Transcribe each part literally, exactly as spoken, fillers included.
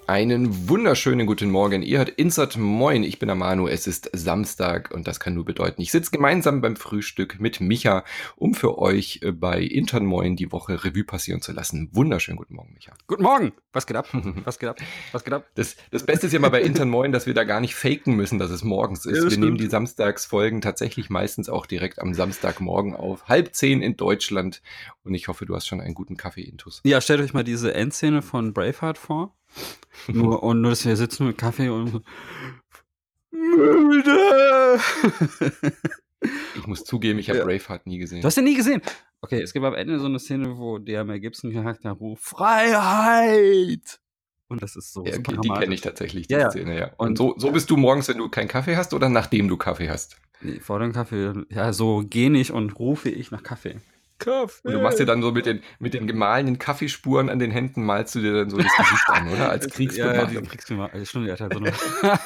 Einen wunderschönen guten Morgen. Ihr hört Insert Moin. Ich bin der Manu. Es ist Samstag und das kann nur bedeuten, ich sitze gemeinsam beim Frühstück mit Micha, um für euch bei Intern Moin die Woche Revue passieren zu lassen. Wunderschönen guten Morgen, Micha. Guten Morgen. Was geht ab? Was geht ab? Was geht ab? Das, das Beste ist ja mal bei Intern Moin, dass wir da gar nicht faken müssen, dass es morgens ist. Ja, wir stimmt. nehmen die Samstagsfolgen tatsächlich meistens auch direkt am Samstagmorgen auf. Halb zehn in Deutschland. Und ich hoffe, du hast schon einen guten Kaffee-Intus. Ja, stellt euch mal diese Endszene von Braveheart vor. Nur, und nur, dass wir sitzen mit Kaffee und so. Müde! Ich muss zugeben, ich habe ja. Braveheart nie gesehen. Du hast den nie gesehen? Okay, es gibt am Ende so eine Szene, wo der Mel Gibson Charakter ruft, Freiheit! Und das ist so ja, super okay, die kenne ich tatsächlich, die ja, Szene, ja. Und, und so, so bist du morgens, wenn du keinen Kaffee hast oder nachdem du Kaffee hast? Nee, vor dem Kaffee, ja, so gähne ich und rufe ich nach Kaffee. Kaffee. Und du machst dir dann so mit den, mit den gemahlenen Kaffeespuren an den Händen, malst du dir dann so das Gesicht an, oder? Als Kriegsbemalung. Ja, ja, die Kriegsbemalung. Stimmt, die hat halt so eine,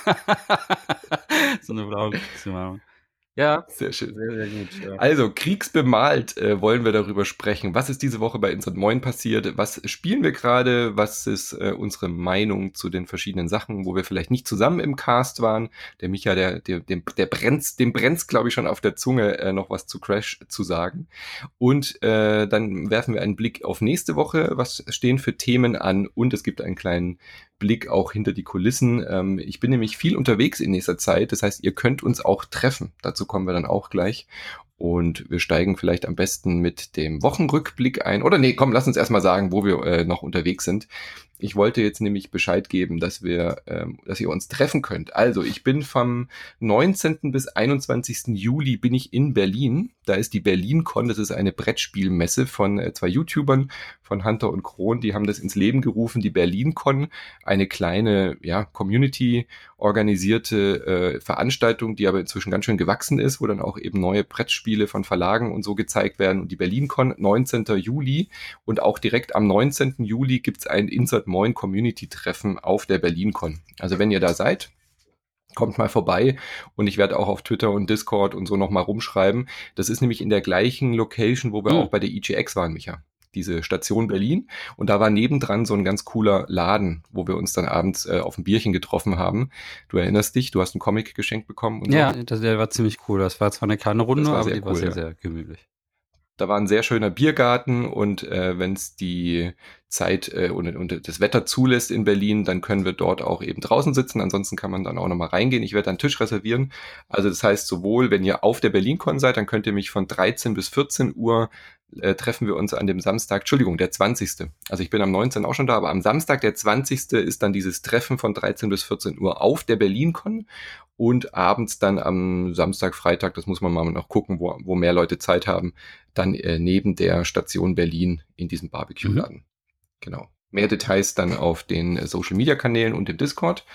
so eine blaue Kriegsbemalung. Ja, sehr schön. Sehr, sehr gut. Ja. Also, kriegsbemalt äh, wollen wir darüber sprechen. Was ist diese Woche bei Insert Moin passiert? Was spielen wir gerade? Was ist äh, unsere Meinung zu den verschiedenen Sachen, wo wir vielleicht nicht zusammen im Cast waren? Der Micha, der, der, der, der brennt, dem brennt's, glaube ich, schon auf der Zunge, äh, noch was zu Crash zu sagen. Und äh, dann werfen wir einen Blick auf nächste Woche. Was stehen für Themen an? Und es gibt einen kleinen Blick auch hinter die Kulissen. Ähm, ich bin nämlich viel unterwegs in nächster Zeit. Das heißt, ihr könnt uns auch treffen. Dazu kommen wir dann auch gleich. Und wir steigen vielleicht am besten mit dem Wochenrückblick ein. Oder nee, komm, lass uns erstmal sagen, wo wir äh, noch unterwegs sind. Ich wollte jetzt nämlich Bescheid geben, dass wir, ähm, dass ihr uns treffen könnt. Also, ich bin vom neunzehnten bis einundzwanzigsten Juli bin ich in Berlin. Da ist die BerlinCon, das ist eine Brettspielmesse von äh, zwei YouTubern, von Hunter und Kron. Die haben das ins Leben gerufen, die BerlinCon, eine kleine, ja, Community organisierte äh, Veranstaltung, die aber inzwischen ganz schön gewachsen ist, wo dann auch eben neue Brettspiele von Verlagen und so gezeigt werden. Und die BerlinCon, neunzehnten Juli, und auch direkt am neunzehnten Juli gibt's ein Insert Moin Community-Treffen auf der BerlinCon. Also wenn ihr da seid, kommt mal vorbei, und ich werde auch auf Twitter und Discord und so nochmal rumschreiben. Das ist nämlich in der gleichen Location, wo wir mhm. auch bei der I G X waren, Micha. Diese Station Berlin, und da war nebendran so ein ganz cooler Laden, wo wir uns dann abends äh, auf ein Bierchen getroffen haben. Du erinnerst dich, du hast einen Comic geschenkt bekommen. Und ja, so. das, der war ziemlich cool. Das war zwar eine kleine Runde, aber die cool, war sehr, ja. sehr gemütlich. Da war ein sehr schöner Biergarten, und äh, wenn es die Zeit äh, und, und das Wetter zulässt in Berlin, dann können wir dort auch eben draußen sitzen. Ansonsten kann man dann auch nochmal reingehen. Ich werde einen Tisch reservieren. Also das heißt, sowohl wenn ihr auf der BerlinCon seid, dann könnt ihr mich von dreizehn bis vierzehn Uhr äh, treffen wir uns an dem Samstag, Entschuldigung, der zwanzigsten Also ich bin am neunzehnten auch schon da, aber am Samstag, der zwanzigsten ist dann dieses Treffen von dreizehn bis vierzehn Uhr auf der BerlinCon. Und abends dann am Samstag, Freitag, das muss man mal noch gucken, wo, wo mehr Leute Zeit haben, dann äh, neben der Station Berlin in diesem Barbecue-Laden. Mhm. Genau. Mehr Details dann auf den äh, Social-Media-Kanälen und im Discord.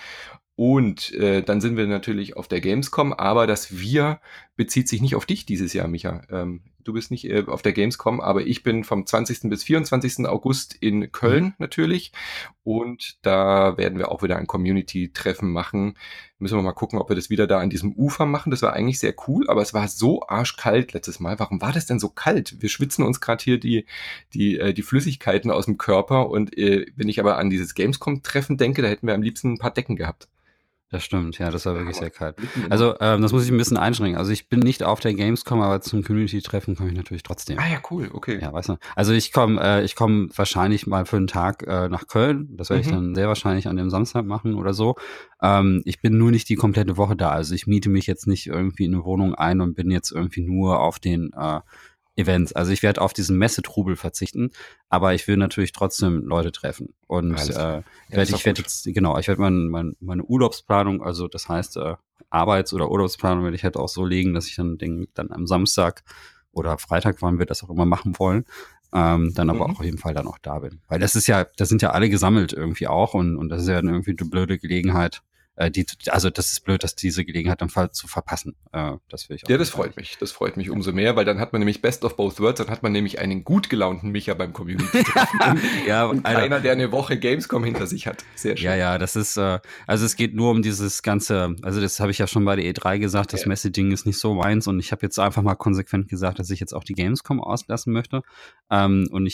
Und äh, dann sind wir natürlich auf der Gamescom, aber das Wir bezieht sich nicht auf dich dieses Jahr, Micha. Ähm, du bist nicht äh, auf der Gamescom, aber ich bin vom zwanzigsten bis vierundzwanzigsten August in Köln mhm. natürlich. Und da werden wir auch wieder ein Community-Treffen machen. Müssen wir mal gucken, ob wir das wieder da an diesem Ufer machen. Das war eigentlich sehr cool, aber es war so arschkalt letztes Mal. Warum war das denn so kalt? Wir schwitzen uns gerade hier die die äh, die Flüssigkeiten aus dem Körper. Und äh, wenn ich aber an dieses Gamescom-Treffen denke, da hätten wir am liebsten ein paar Decken gehabt. Das stimmt, ja, das war wirklich sehr kalt. Also, ähm, das muss ich ein bisschen einschränken. Also, ich bin nicht auf der Gamescom, aber zum Community-Treffen komme ich natürlich trotzdem. Ah ja, cool, okay. Ja, weißt du. Also, ich komme äh, ich komme wahrscheinlich mal für einen Tag äh, nach Köln. Das werde mhm. ich dann sehr wahrscheinlich an dem Samstag machen oder so. Ähm, ich bin nur nicht die komplette Woche da. Also, ich miete mich jetzt nicht irgendwie in eine Wohnung ein und bin jetzt irgendwie nur auf den äh, Events. Also ich werde auf diesen Messetrubel verzichten, aber ich will natürlich trotzdem Leute treffen. Und äh, ja, werd, ich werde jetzt, genau, ich werde mein, mein, meine Urlaubsplanung, also das heißt äh, Arbeits- oder Urlaubsplanung werde ich halt auch so legen, dass ich dann den, dann am Samstag oder Freitag, wann wir das auch immer machen wollen, ähm, dann aber mhm. auch auf jeden Fall dann auch da bin. Weil das ist ja, das sind ja alle gesammelt irgendwie auch, und, und das ist ja dann irgendwie eine blöde Gelegenheit, äh, die, also das ist blöd, dass diese Gelegenheit dann Fall zu verpassen. Äh, das will ich auch. Ja, das freut mich. Das freut mich umso mehr, weil dann hat man nämlich Best of Both Worlds, dann hat man nämlich einen gut gelaunten Micha beim Community-Treffen. Ja, und Alter. Einer, der eine Woche Gamescom hinter sich hat. Sehr schön. Ja, ja, das ist, äh, also es geht nur um dieses ganze, also das habe ich ja schon bei der E drei gesagt, das ja. Messeding ist nicht so meins, und ich habe jetzt einfach mal konsequent gesagt, dass ich jetzt auch die Gamescom auslassen möchte. Ähm, und ich habe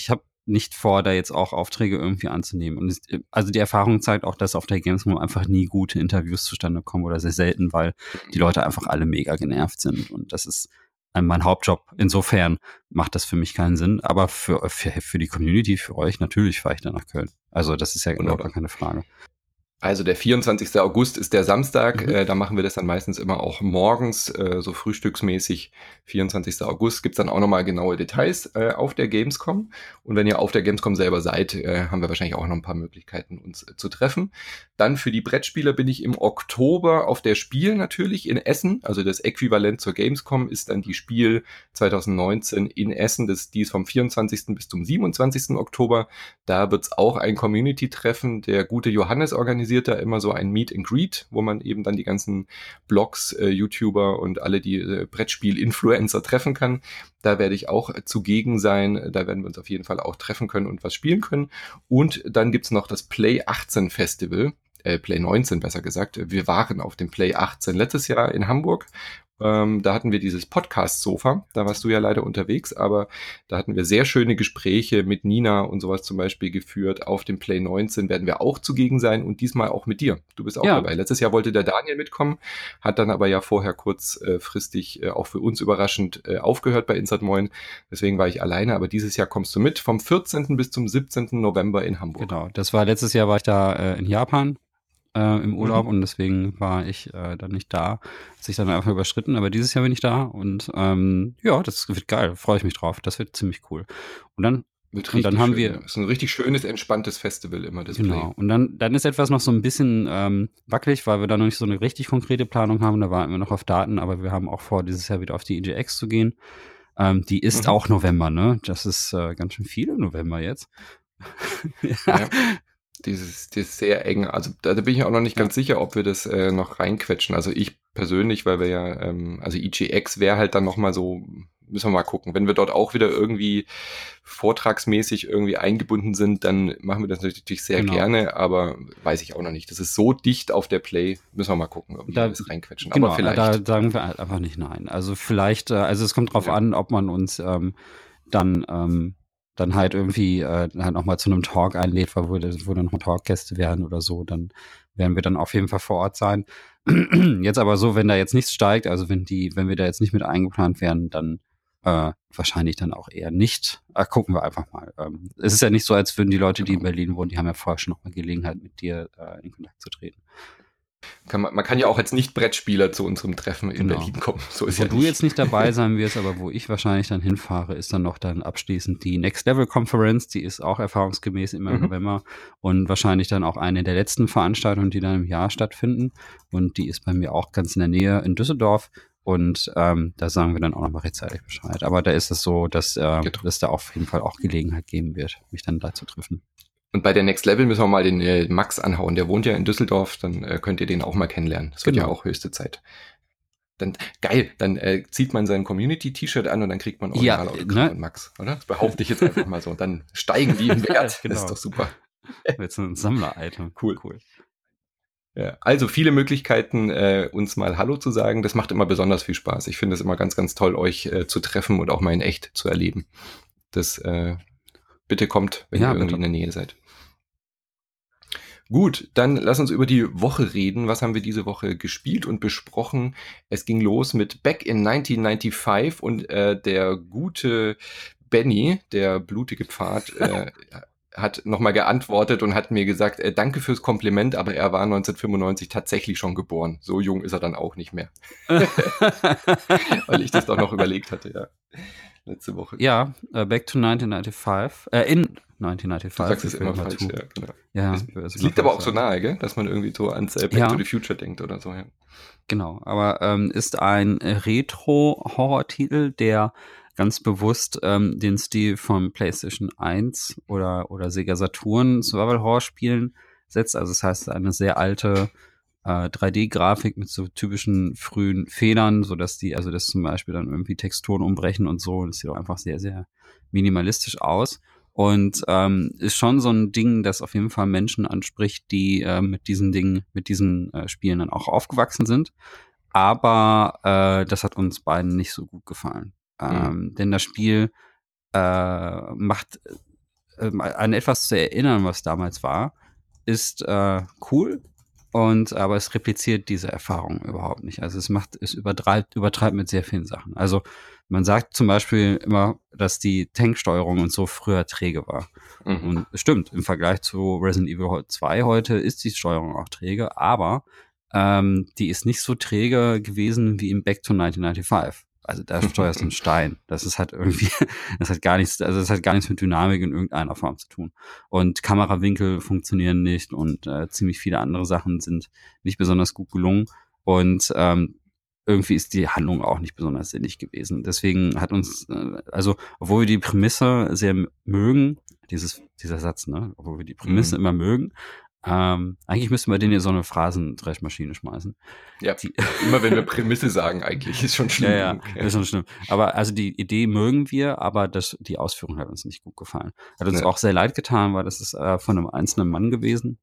nicht vor, da jetzt auch Aufträge irgendwie anzunehmen. Und es, also die Erfahrung zeigt auch, dass auf der Gamescom einfach nie gute Interviews zustande kommen oder sehr selten, weil die Leute einfach alle mega genervt sind. Und das ist mein Hauptjob. Insofern macht das für mich keinen Sinn. Aber für, für, für die Community, für euch, natürlich fahre ich dann nach Köln. Also das ist ja überhaupt gar keine Frage. Also der vierundzwanzigster August ist der Samstag, mhm. äh, da machen wir das dann meistens immer auch morgens, äh, so frühstücksmäßig. vierundzwanzigster August gibt's dann auch nochmal genaue Details äh, auf der Gamescom. Und wenn ihr auf der Gamescom selber seid, äh, haben wir wahrscheinlich auch noch ein paar Möglichkeiten, uns äh, zu treffen. Dann für die Brettspieler bin ich im Oktober auf der Spiel natürlich in Essen. Also das Äquivalent zur Gamescom ist dann die Spiel zwanzig neunzehn in Essen. Das, die ist vom vierundzwanzigsten bis zum siebenundzwanzigsten Oktober. Da wird's auch ein Community-Treffen. Der gute Johannes organisiert da immer so ein Meet and Greet, wo man eben dann die ganzen Blogs, äh, YouTuber und alle die äh, Brettspiel-Influencer treffen kann. Da werde ich auch zugegen sein. Da werden wir uns auf jeden Fall auch treffen können und was spielen können. Und dann gibt's noch das Play achtzehn Festival, äh, Play neunzehn besser gesagt. Wir waren auf dem Play achtzehn letztes Jahr in Hamburg. Ähm, da hatten wir dieses Podcast-Sofa, da warst du ja leider unterwegs, aber da hatten wir sehr schöne Gespräche mit Nina und sowas zum Beispiel geführt. Auf dem Play neunzehn werden wir auch zugegen sein und diesmal auch mit dir. Du bist auch ja dabei. Letztes Jahr wollte der Daniel mitkommen, hat dann aber ja vorher kurzfristig äh, auch für uns überraschend äh, aufgehört bei Insert Moin. Deswegen war ich alleine, aber dieses Jahr kommst du mit vom vierzehnten bis zum siebzehnten November in Hamburg. Genau, das war letztes Jahr war ich da äh, in Japan. Äh, im Urlaub mhm. und deswegen war ich äh, dann nicht da. Hat sich dann einfach überschritten, aber dieses Jahr bin ich da und ähm, ja, das wird geil, freue ich mich drauf. Das wird ziemlich cool. Und dann, wird und dann haben schön, wir. Ja. Ist ein richtig schönes, entspanntes Festival immer, das Genau. Play. Und dann, dann ist etwas noch so ein bisschen ähm, wackelig, weil wir da noch nicht so eine richtig konkrete Planung haben. Da warten wir noch auf Daten, aber wir haben auch vor, dieses Jahr wieder auf die E G X zu gehen. Ähm, die ist mhm. auch November, ne? Das ist äh, ganz schön viel im November jetzt. ja. ja. Dieses, dieses sehr eng, also da, da bin ich auch noch nicht ja. ganz sicher, ob wir das äh, noch reinquetschen. Also ich persönlich, weil wir ja, ähm, also E G X wäre halt dann nochmal so, müssen wir mal gucken. Wenn wir dort auch wieder irgendwie vortragsmäßig irgendwie eingebunden sind, dann machen wir das natürlich sehr genau. gerne, aber weiß ich auch noch nicht. Das ist so dicht auf der Play, müssen wir mal gucken, ob wir da, das reinquetschen. Genau, aber vielleicht. Da sagen wir halt einfach nicht nein. Also vielleicht, äh, also es kommt drauf ja. an, ob man uns ähm, dann ähm, dann halt irgendwie äh, halt nochmal zu einem Talk einlädt, wo, wo dann noch Talkgäste wären oder so, dann werden wir dann auf jeden Fall vor Ort sein. Jetzt aber so, wenn da jetzt nichts steigt, also wenn die, wenn wir da jetzt nicht mit eingeplant werden, dann äh, wahrscheinlich dann auch eher nicht. Äh, gucken wir einfach mal. Ähm, es ist ja nicht so, als würden die Leute, die in Berlin wohnen, die haben ja vorher schon noch mal Gelegenheit, mit dir äh, in Kontakt zu treten. Kann man, man kann ja auch als Nicht-Brettspieler zu unserem Treffen in genau. Berlin kommen. So ist wo ja du nicht. jetzt nicht dabei sein wirst, aber wo ich wahrscheinlich dann hinfahre, ist dann noch dann abschließend die Next Level Conference. Die ist auch erfahrungsgemäß immer im mhm. November und wahrscheinlich dann auch eine der letzten Veranstaltungen, die dann im Jahr stattfinden. Und die ist bei mir auch ganz in der Nähe in Düsseldorf. Und ähm, da sagen wir dann auch nochmal rechtzeitig Bescheid. Aber da ist es so, dass äh, es da auf jeden Fall auch Gelegenheit geben wird, mich dann da zu treffen. Und bei der Next Level müssen wir mal den äh, Max anhauen. Der wohnt ja in Düsseldorf, dann äh, könnt ihr den auch mal kennenlernen. Das wird genau. ja auch höchste Zeit. Dann geil, dann äh, zieht man sein Community-T-Shirt an und dann kriegt man original ja, ne? von Max, oder? Das behaupte ich jetzt einfach mal so. Und dann steigen die im Wert. genau. Das ist doch super. Jetzt ein Sammler-Item. Cool. cool. Ja, also viele Möglichkeiten, äh, uns mal Hallo zu sagen. Das macht immer besonders viel Spaß. Ich finde es immer ganz, ganz toll, euch äh, zu treffen und auch mal in echt zu erleben. Das äh, bitte kommt, wenn ja, ihr irgendwie bitte. in der Nähe seid. Gut, dann lass uns über die Woche reden. Was haben wir diese Woche gespielt und besprochen? Es ging los mit Back in neunzehnhundertfünfundneunzig und äh, der gute Benny, der blutige Pfad, äh, hat nochmal geantwortet und hat mir gesagt, äh, danke fürs Kompliment, aber er war neunzehnhundertfünfundneunzig tatsächlich schon geboren. So jung ist er dann auch nicht mehr. Weil ich das doch noch überlegt hatte, ja. Letzte Woche. Ja, uh, Back to neunzehnhundertfünfundneunzig, äh, in neunzehnhundertfünfundneunzig. Du sagst es immer falsch, ja, genau. Ja, es, es liegt aber auch so nahe, gell? Dass man irgendwie so ans äh, Back ja. to the Future denkt oder so, ja. Genau, aber ähm, ist ein Retro-Horror-Titel, der ganz bewusst ähm, den Stil von PlayStation eins oder, oder Sega Saturn Survival-Horror-Spielen setzt. Also das heißt, eine sehr alte äh, drei D-Grafik mit so typischen frühen Fehlern, sodass die, also das zum Beispiel dann irgendwie Texturen umbrechen und so. Das sieht auch einfach sehr, sehr minimalistisch aus. Und ähm, ist schon so ein Ding, das auf jeden Fall Menschen anspricht, die äh, mit diesen Dingen, mit diesen äh, Spielen dann auch aufgewachsen sind. Aber äh, das hat uns beiden nicht so gut gefallen. Mhm. Ähm, denn das Spiel äh, macht ähm, an etwas zu erinnern, was damals war, ist äh, cool. Und aber es repliziert diese Erfahrung überhaupt nicht. Also es macht, es übertreibt, übertreibt mit sehr vielen Sachen. Also man sagt zum Beispiel immer, dass die Tanksteuerung und so früher träge war. Mhm. Und es stimmt, im Vergleich zu Resident Evil zwei heute ist die Steuerung auch träge, aber ähm, die ist nicht so träge gewesen wie im Back to neunzehnhundertfünfundneunzig. Also da steuerst du einen Stein. Das ist halt irgendwie, das hat gar nichts, also das hat gar nichts mit Dynamik in irgendeiner Form zu tun. Und Kamerawinkel funktionieren nicht und äh, ziemlich viele andere Sachen sind nicht besonders gut gelungen. Und ähm, irgendwie ist die Handlung auch nicht besonders sinnig gewesen. Deswegen hat uns, äh, also obwohl wir die Prämisse sehr mögen, dieses dieser Satz, ne, obwohl wir die Prämisse mhm. immer mögen, Ähm, eigentlich müssten wir denen hier so eine Phrasendreschmaschine schmeißen. Ja, die, immer wenn wir Prämisse sagen, eigentlich ist schon schlimm. Ja, ja, ja, ist schon schlimm. Aber also die Idee mögen wir, aber das, die Ausführung hat uns nicht gut gefallen. Hat uns ja. auch sehr leid getan, weil das ist äh, von einem einzelnen Mann gewesen,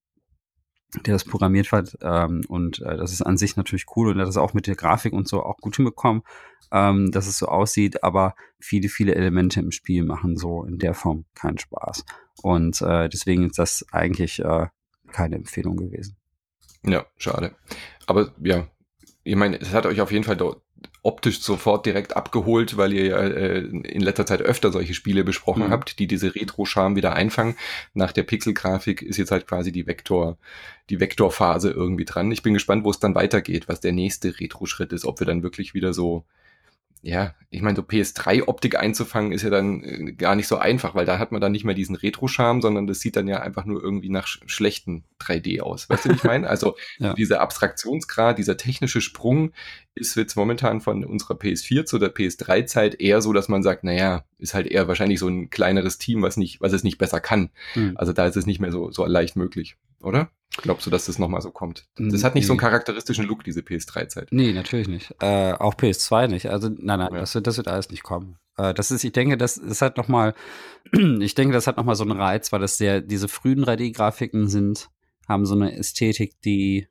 der das programmiert hat. Ähm, und äh, das ist an sich natürlich cool und hat das auch mit der Grafik und so auch gut hinbekommen, ähm, dass es so aussieht. Aber viele, viele Elemente im Spiel machen so in der Form keinen Spaß. Und äh, deswegen ist das eigentlich äh, keine Empfehlung gewesen. Ja, schade. Aber ja, ich meine, es hat euch auf jeden Fall dort optisch sofort direkt abgeholt, weil ihr ja äh, in letzter Zeit öfter solche Spiele besprochen mhm. habt, die diese Retro-Charme wieder einfangen. Nach der Pixel-Grafik ist jetzt halt quasi die Vektor, die Vektorphase irgendwie dran. Ich bin gespannt, wo es dann weitergeht, was der nächste Retro-Schritt ist, ob wir dann wirklich wieder so, ja, ich meine, so P S drei Optik einzufangen ist ja dann äh, gar nicht so einfach, weil da hat man dann nicht mehr diesen Retro-Charme, sondern das sieht dann ja einfach nur irgendwie nach sch- schlechten drei D aus. Weißt du, wie ich meine? Also ja. dieser Abstraktionsgrad, dieser technische Sprung ist jetzt momentan von unserer P S vier zu der P S drei Zeit eher so, dass man sagt, naja, ist halt eher wahrscheinlich so ein kleineres Team, was nicht, was es nicht besser kann. Mhm. Also da ist es nicht mehr so, so leicht möglich, oder? Glaubst du, dass das nochmal so kommt? Das hat nicht nee. so einen charakteristischen Look, diese P S drei Zeit. Nee, natürlich nicht. Äh, auch P S zwei nicht. Also nein, nein, ja. das, wird, das wird alles nicht kommen. Äh, das ist, ich denke, das ist halt nochmal, ich denke, das hat nochmal so einen Reiz, weil das sehr, diese frühen drei D-Grafiken sind, haben so eine Ästhetik, die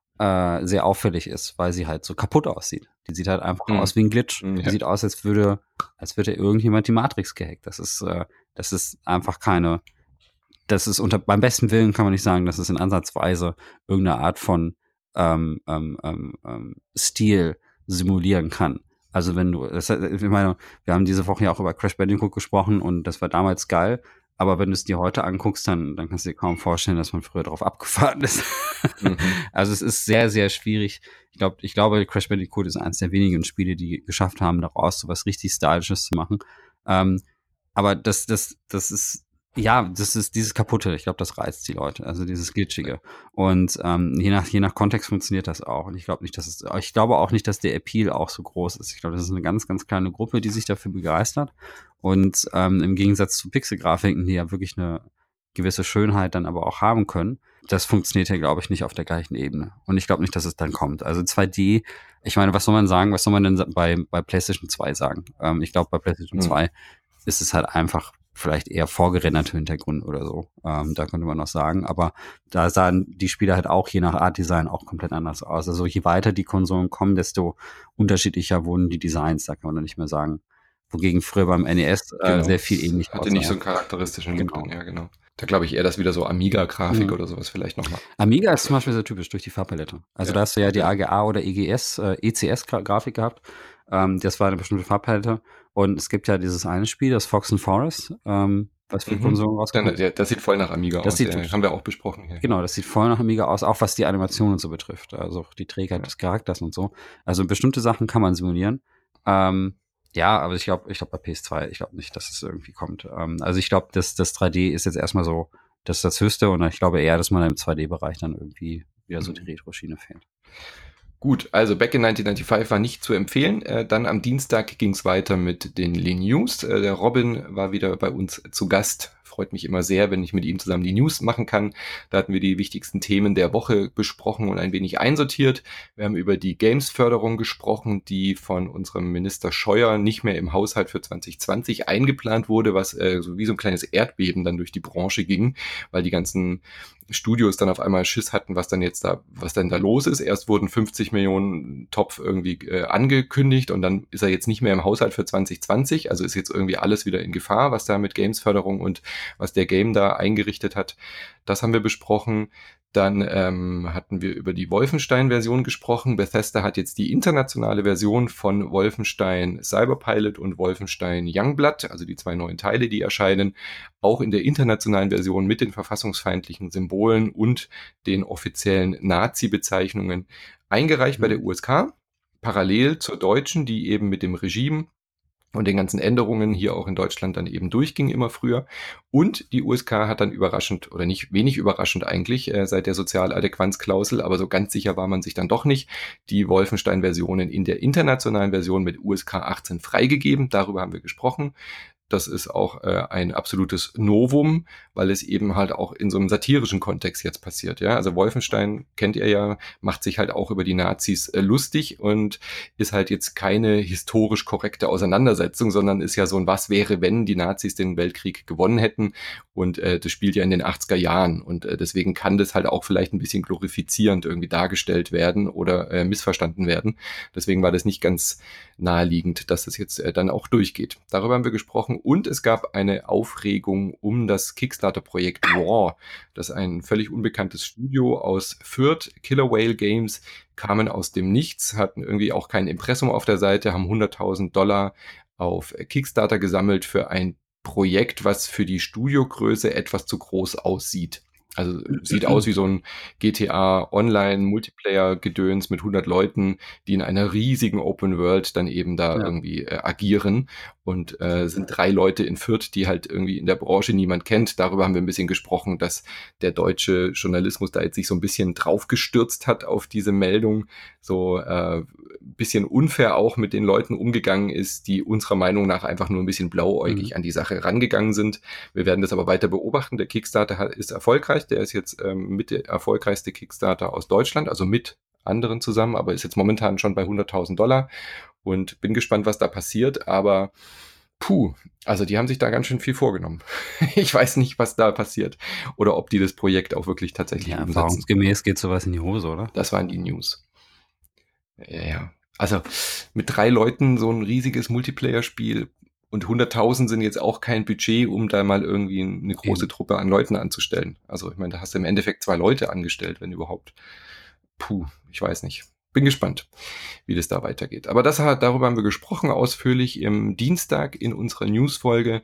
äh, sehr auffällig ist, weil sie halt so kaputt aussieht. Die sieht halt einfach mhm. aus wie ein Glitch. Mhm, ja. Die sieht aus, als würde, als würde irgendjemand die Matrix gehackt. Das ist, äh, das ist einfach keine, das ist unter, beim besten Willen kann man nicht sagen, dass es in Ansatzweise irgendeine Art von ähm, ähm, ähm, Stil simulieren kann. Also wenn du, das, ich meine, wir haben diese Woche ja auch über Crash Bandicoot gesprochen und das war damals geil, aber wenn du es dir heute anguckst, dann, dann kannst du dir kaum vorstellen, dass man früher drauf abgefahren ist. Mhm. Also es ist sehr, sehr schwierig. Ich glaube, ich glaube, Crash Bandicoot ist eines der wenigen Spiele, die geschafft haben, daraus so was richtig Stylisches zu machen. Ähm, aber das, das, das ist Ja, das ist dieses Kaputte. Ich glaube, das reizt die Leute. Also dieses Glitchige. Und ähm, je nach je nach Kontext funktioniert das auch. Und ich glaube nicht, dass es. Ich glaube auch nicht, dass der Appeal auch so groß ist. Ich glaube, das ist eine ganz ganz kleine Gruppe, die sich dafür begeistert. Und ähm, im Gegensatz zu Pixelgrafiken, die ja wirklich eine gewisse Schönheit dann aber auch haben können, das funktioniert ja, glaube ich, nicht auf der gleichen Ebene. Und ich glaube nicht, dass es dann kommt. Also zwei D. Ich meine, was soll man sagen? Was soll man denn bei bei PlayStation zwei sagen? Ähm, ich glaube, bei PlayStation mhm. zwei ist es halt einfach vielleicht eher vorgerenderte Hintergrund oder so. Ähm, da könnte man noch sagen. Aber da sahen die Spiele halt auch je nach Art Design auch komplett anders aus. Also je weiter die Konsolen kommen, desto unterschiedlicher wurden die Designs. Da kann man dann nicht mehr sagen. Wogegen früher beim N E S äh, genau. sehr viel ähnlich aussah. Hatte nicht so einen charakteristischen Look. Genau. Ja, genau. Da glaube ich eher, dass wieder so Amiga-Grafik mhm. oder sowas vielleicht nochmal. Amiga ist zum Beispiel sehr typisch durch die Farbpalette. Also ja. da hast du ja die A G A oder E G S, äh, E C S-Grafik gehabt. Ähm, das war eine bestimmte Farbpalette. Und es gibt ja dieses eine Spiel, das Fox and Forest, ähm, was für mhm. Konsolen rauskommt. Ja, das sieht voll nach Amiga das aus. Sieht, ja, haben wir auch besprochen. Hier. Genau, das sieht voll nach Amiga aus, auch was die Animation und so betrifft. Also die Trägheit ja. des Charakters und so. Also bestimmte Sachen kann man simulieren. Ähm, ja, aber ich glaube, ich glaube bei P S zwei, ich glaube nicht, dass es irgendwie kommt. Ähm, also ich glaube, das, das drei D ist jetzt erstmal so, das ist das Höchste und ich glaube eher, dass man im zwei D-Bereich dann irgendwie wieder so die Retro-Schiene fehlt. Gut, also Back in neunzehnhundertfünfundneunzig war nicht zu empfehlen. Äh, dann am Dienstag ging es weiter mit den Lean News. Äh, der Robin war wieder bei uns zu Gast. Freut mich immer sehr, wenn ich mit ihm zusammen die News machen kann. Da hatten wir die wichtigsten Themen der Woche besprochen und ein wenig einsortiert. Wir haben über die Games-Förderung gesprochen, die von unserem Minister Scheuer nicht mehr im Haushalt für zwanzig zwanzig eingeplant wurde, was äh, so wie so ein kleines Erdbeben dann durch die Branche ging, weil die ganzen Studios dann auf einmal Schiss hatten, was dann jetzt da, was denn da los ist. Erst wurden fünfzig Millionen Topf irgendwie äh, angekündigt und dann ist er jetzt nicht mehr im Haushalt für zwanzig zwanzig, also ist jetzt irgendwie alles wieder in Gefahr, was da mit Gamesförderung und was der Game da eingerichtet hat. Das haben wir besprochen. Dann ähm, hatten wir über die Wolfenstein-Version gesprochen. Bethesda hat jetzt die internationale Version von Wolfenstein Cyberpilot und Wolfenstein Youngblood, also die zwei neuen Teile, die erscheinen, auch in der internationalen Version mit den verfassungsfeindlichen Symbolen und den offiziellen Nazi-Bezeichnungen eingereicht mhm. bei der U S K, parallel zur deutschen, die eben mit dem Regime und den ganzen Änderungen hier auch in Deutschland dann eben durchging immer früher. Und die U S K hat dann überraschend, oder nicht wenig überraschend eigentlich, äh, seit der Sozialadäquanzklausel, aber so ganz sicher war man sich dann doch nicht, die Wolfenstein-Versionen in der internationalen Version mit U S K achtzehn freigegeben. Darüber haben wir gesprochen. Das ist auch äh, ein absolutes Novum, weil es eben halt auch in so einem satirischen Kontext jetzt passiert. Ja, also Wolfenstein, kennt ihr ja, macht sich halt auch über die Nazis äh, lustig und ist halt jetzt keine historisch korrekte Auseinandersetzung, sondern ist ja so ein Was wäre, wenn die Nazis den Weltkrieg gewonnen hätten. Und äh, das spielt ja in den achtziger Jahren und äh, deswegen kann das halt auch vielleicht ein bisschen glorifizierend irgendwie dargestellt werden oder äh, missverstanden werden. Deswegen war das nicht ganz naheliegend, dass das jetzt äh, dann auch durchgeht. Darüber haben wir gesprochen. Und es gab eine Aufregung um das Kickstarter-Projekt War, das ein völlig unbekanntes Studio aus Fürth, Killer Whale Games, kamen aus dem Nichts, hatten irgendwie auch kein Impressum auf der Seite, haben hunderttausend Dollar auf Kickstarter gesammelt für ein Projekt, was für die Studiogröße etwas zu groß aussieht. Also sieht aus wie so ein G T A Online-Multiplayer-Gedöns mit hundert Leuten, die in einer riesigen Open World dann eben da ja. irgendwie äh, agieren. Und äh, sind drei Leute in Fürth, die halt irgendwie in der Branche niemand kennt. Darüber haben wir ein bisschen gesprochen, dass der deutsche Journalismus da jetzt sich so ein bisschen draufgestürzt hat auf diese Meldung. So äh, bisschen unfair auch mit den Leuten umgegangen ist, die unserer Meinung nach einfach nur ein bisschen blauäugig mhm. an die Sache rangegangen sind. Wir werden das aber weiter beobachten. Der Kickstarter ist erfolgreich. Der ist jetzt ähm, mit der erfolgreichste Kickstarter aus Deutschland, also mit anderen zusammen, aber ist jetzt momentan schon bei hunderttausend Dollar und bin gespannt, was da passiert, aber puh, also die haben sich da ganz schön viel vorgenommen. Ich weiß nicht, was da passiert oder ob die das Projekt auch wirklich tatsächlich ja, umsetzen. Erfahrungsgemäß geht sowas in die Hose, oder? Das waren die News. Ja, ja. Also mit drei Leuten so ein riesiges Multiplayer-Spiel und hunderttausend sind jetzt auch kein Budget, um da mal irgendwie eine große Truppe an Leuten anzustellen. Also ich meine, da hast du im Endeffekt zwei Leute angestellt, wenn überhaupt. Puh, ich weiß nicht. Bin gespannt, wie das da weitergeht. Aber das hat, darüber haben wir gesprochen ausführlich im Dienstag in unserer Newsfolge.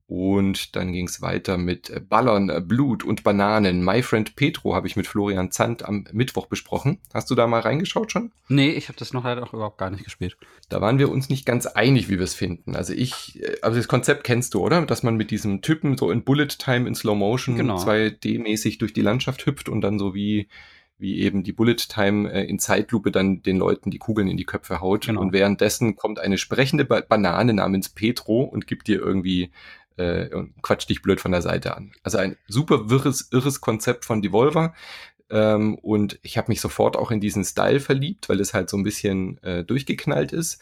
Und dann ging es weiter mit Ballern, Blut und Bananen. My Friend Petro habe ich mit Florian Zandt am Mittwoch besprochen. Hast du da mal reingeschaut schon? Nee, ich habe das noch leider auch überhaupt gar nicht gespielt. Da waren wir uns nicht ganz einig, wie wir es finden. Also ich, also das Konzept kennst du, oder? Dass man mit diesem Typen so in Bullet Time in Slow Motion genau. zwei D-mäßig durch die Landschaft hüpft und dann so wie wie eben die Bullet Time äh, in Zeitlupe dann den Leuten die Kugeln in die Köpfe haut. Genau. Und währenddessen kommt eine sprechende ba- Banane namens Petro und gibt dir irgendwie äh, und quatscht dich blöd von der Seite an. Also ein super wirres, irres Konzept von Devolver. Ähm, und ich habe mich sofort auch in diesen Style verliebt, weil es halt so ein bisschen äh, durchgeknallt ist.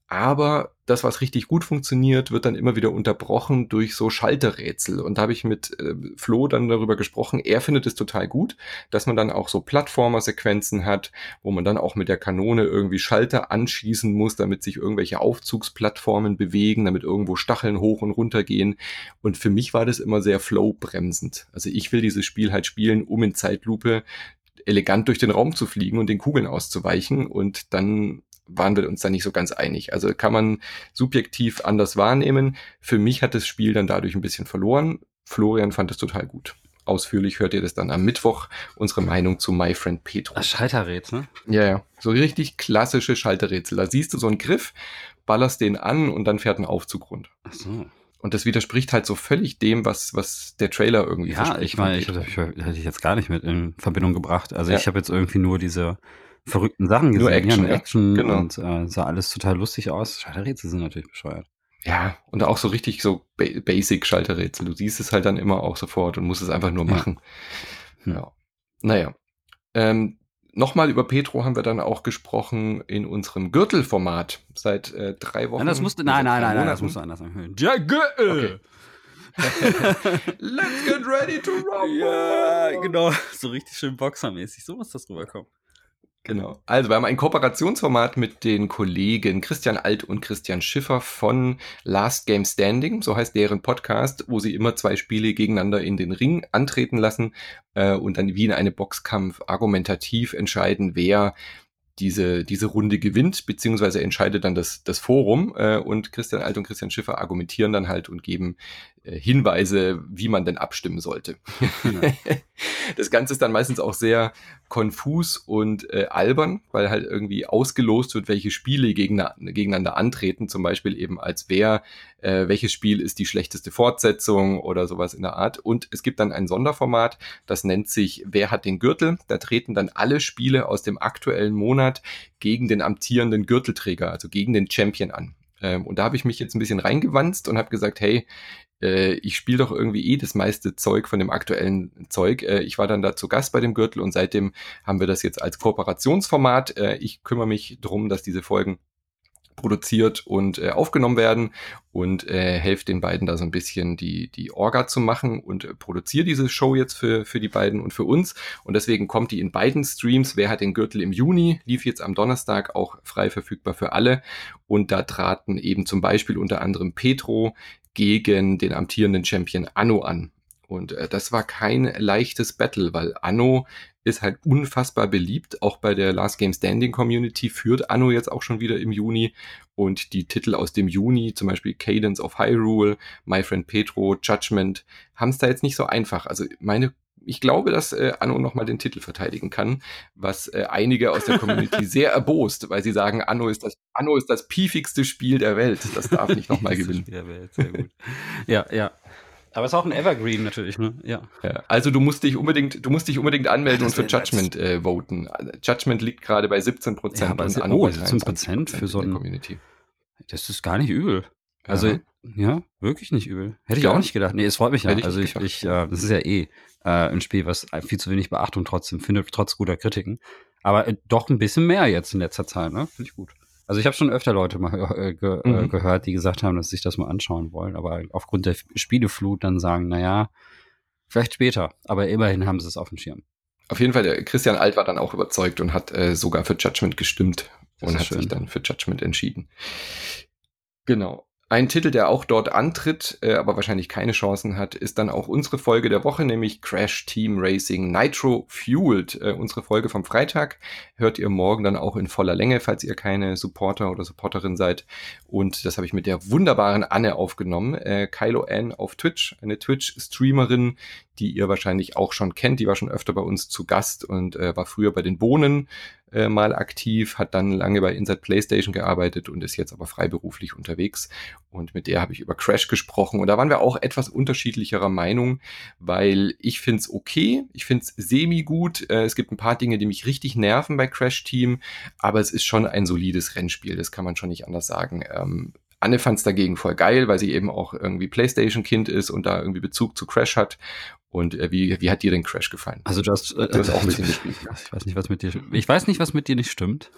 Aber das, was richtig gut funktioniert, wird dann immer wieder unterbrochen durch so Schalterrätsel. Und da habe ich mit äh, Flo dann darüber gesprochen. Er findet es total gut, dass man dann auch so Plattformer-Sequenzen hat, wo man dann auch mit der Kanone irgendwie Schalter anschießen muss, damit sich irgendwelche Aufzugsplattformen bewegen, damit irgendwo Stacheln hoch und runter gehen. Und für mich war das immer sehr flow-bremsend. Also ich will dieses Spiel halt spielen, um in Zeitlupe elegant durch den Raum zu fliegen und den Kugeln auszuweichen. Und dann waren wir uns da nicht so ganz einig. Also kann man subjektiv anders wahrnehmen. Für mich hat das Spiel dann dadurch ein bisschen verloren. Florian fand es total gut. Ausführlich hört ihr das dann am Mittwoch, unsere Meinung zu My Friend Petro. Das Schalterrätsel? Ja, ja. So richtig klassische Schalterrätsel. Da siehst du so einen Griff, ballerst den an und dann fährt ein Aufzug rund. Ach so. Und das widerspricht halt so völlig dem, was, was der Trailer irgendwie ja, verspricht. Ja, ich meine, ich hätte, hätte ich jetzt gar nicht mit in Verbindung gebracht. Also ja. Ich habe jetzt irgendwie nur diese verrückten Sachen gesehen. Nur Action, ja, Action ja. Genau. Und äh, sah alles total lustig aus. Schalterrätsel sind natürlich bescheuert. Ja, und auch so richtig so ba- basic Schalterrätsel. Du siehst es halt dann immer auch sofort und musst es einfach nur machen. Ja. Hm. Ja. Naja. Ähm, Nochmal über Petro haben wir dann auch gesprochen in unserem Gürtelformat seit äh, drei Wochen. Nein, das musste, nein, nein, nein, nein, das musst du anders anhören. Der Gürtel! Okay. Let's get ready to rumble! Ja, genau. So richtig schön boxermäßig. So muss das rüberkommen. Genau. Also wir haben ein Kooperationsformat mit den Kollegen Christian Alt und Christian Schiffer von Last Game Standing, so heißt deren Podcast, wo sie immer zwei Spiele gegeneinander in den Ring antreten lassen äh, und dann wie in einem Boxkampf argumentativ entscheiden, wer diese diese Runde gewinnt, beziehungsweise entscheidet dann das das Forum äh, und Christian Alt und Christian Schiffer argumentieren dann halt und geben äh, Hinweise, wie man denn abstimmen sollte. Ja. Das Ganze ist dann meistens auch sehr konfus und äh, albern, weil halt irgendwie ausgelost wird, welche Spiele gegner, gegeneinander antreten, zum Beispiel eben als wer, äh, welches Spiel ist die schlechteste Fortsetzung oder sowas in der Art. Und es gibt dann ein Sonderformat, das nennt sich Wer hat den Gürtel? Da treten dann alle Spiele aus dem aktuellen Monat gegen den amtierenden Gürtelträger, also gegen den Champion an. Ähm, und da habe ich mich jetzt ein bisschen reingewanzt und habe gesagt, hey, äh, ich spiele doch irgendwie eh das meiste Zeug von dem aktuellen Zeug. Äh, ich war dann da zu Gast bei dem Gürtel und seitdem haben wir das jetzt als Kooperationsformat. Äh, ich kümmere mich drum, dass diese Folgen produziert und äh, aufgenommen werden und äh, helfe den beiden da so ein bisschen die die Orga zu machen und äh, produziere diese Show jetzt für für die beiden und für uns und deswegen kommt die in beiden Streams. Wer hat den Gürtel im Juni, lief jetzt am Donnerstag, auch frei verfügbar für alle und da traten eben zum Beispiel unter anderem Petro gegen den amtierenden Champion Anno an. Und äh, das war kein leichtes Battle, weil Anno ist halt unfassbar beliebt. Auch bei der Last Game Standing Community führt Anno jetzt auch schon wieder im Juni. Und die Titel aus dem Juni, zum Beispiel Cadence of Hyrule, My Friend Petro, Judgment, haben es da jetzt nicht so einfach. Also meine ich glaube, dass äh, Anno nochmal den Titel verteidigen kann, was äh, einige aus der Community sehr erbost, weil sie sagen, Anno ist das Anno ist das piefigste Spiel der Welt. Das darf nicht nochmal gewinnen. Spiel der Welt, sehr gut. Ja, ja. Aber es ist auch ein Evergreen natürlich, ne? Ja. Ja, also du musst dich unbedingt, du musst dich unbedingt anmelden und für Judgment äh, voten. Judgment liegt gerade bei siebzehn Prozent. Ja, und Anno oh, siebzehn Prozent für so eine Community. Das ist gar nicht übel. Also, ja, ja wirklich nicht übel. Hätte ich ja auch nicht gedacht. Nee, es freut mich ja. Also ich, ich äh, das ist ja eh äh, ein Spiel, was viel zu wenig Beachtung trotzdem findet, trotz guter Kritiken. Aber äh, doch ein bisschen mehr jetzt in letzter Zeit, ne? Finde ich gut. Also ich habe schon öfter Leute mal äh, ge mhm. äh, gehört, die gesagt haben, dass sie sich das mal anschauen wollen, aber aufgrund der Spieleflut dann sagen, naja, vielleicht später. Aber immerhin haben sie es auf dem Schirm. Auf jeden Fall, der Christian Alt war dann auch überzeugt und hat äh, sogar für Judgment gestimmt und hat schön. sich dann für Judgment entschieden. Genau. Ein Titel, der auch dort antritt, äh, aber wahrscheinlich keine Chancen hat, ist dann auch unsere Folge der Woche, nämlich Crash Team Racing Nitro Fueled. Äh, unsere Folge vom Freitag hört ihr morgen dann auch in voller Länge, falls ihr keine Supporter oder Supporterin seid. Und das habe ich mit der wunderbaren Anne aufgenommen. Äh, Kylo Ann auf Twitch, eine Twitch-Streamerin, die ihr wahrscheinlich auch schon kennt. Die war schon öfter bei uns zu Gast und äh, war früher bei den Bohnen äh, mal aktiv, hat dann lange bei Inside PlayStation gearbeitet und ist jetzt aber freiberuflich unterwegs. Und mit der habe ich über Crash gesprochen. Und da waren wir auch etwas unterschiedlicherer Meinung, weil ich finde es okay, ich finde es semi-gut. Äh, es gibt ein paar Dinge, die mich richtig nerven bei Crash Team, aber es ist schon ein solides Rennspiel, das kann man schon nicht anders sagen. Ähm, Anne fand es dagegen voll geil, weil sie eben auch irgendwie PlayStation-Kind ist und da irgendwie Bezug zu Crash hat. Und äh, wie, wie hat dir denn Crash gefallen? Also du hast, äh, du hast auch ein bisschen gespielt. Ich weiß nicht, was mit dir, ich weiß nicht, was mit dir nicht stimmt.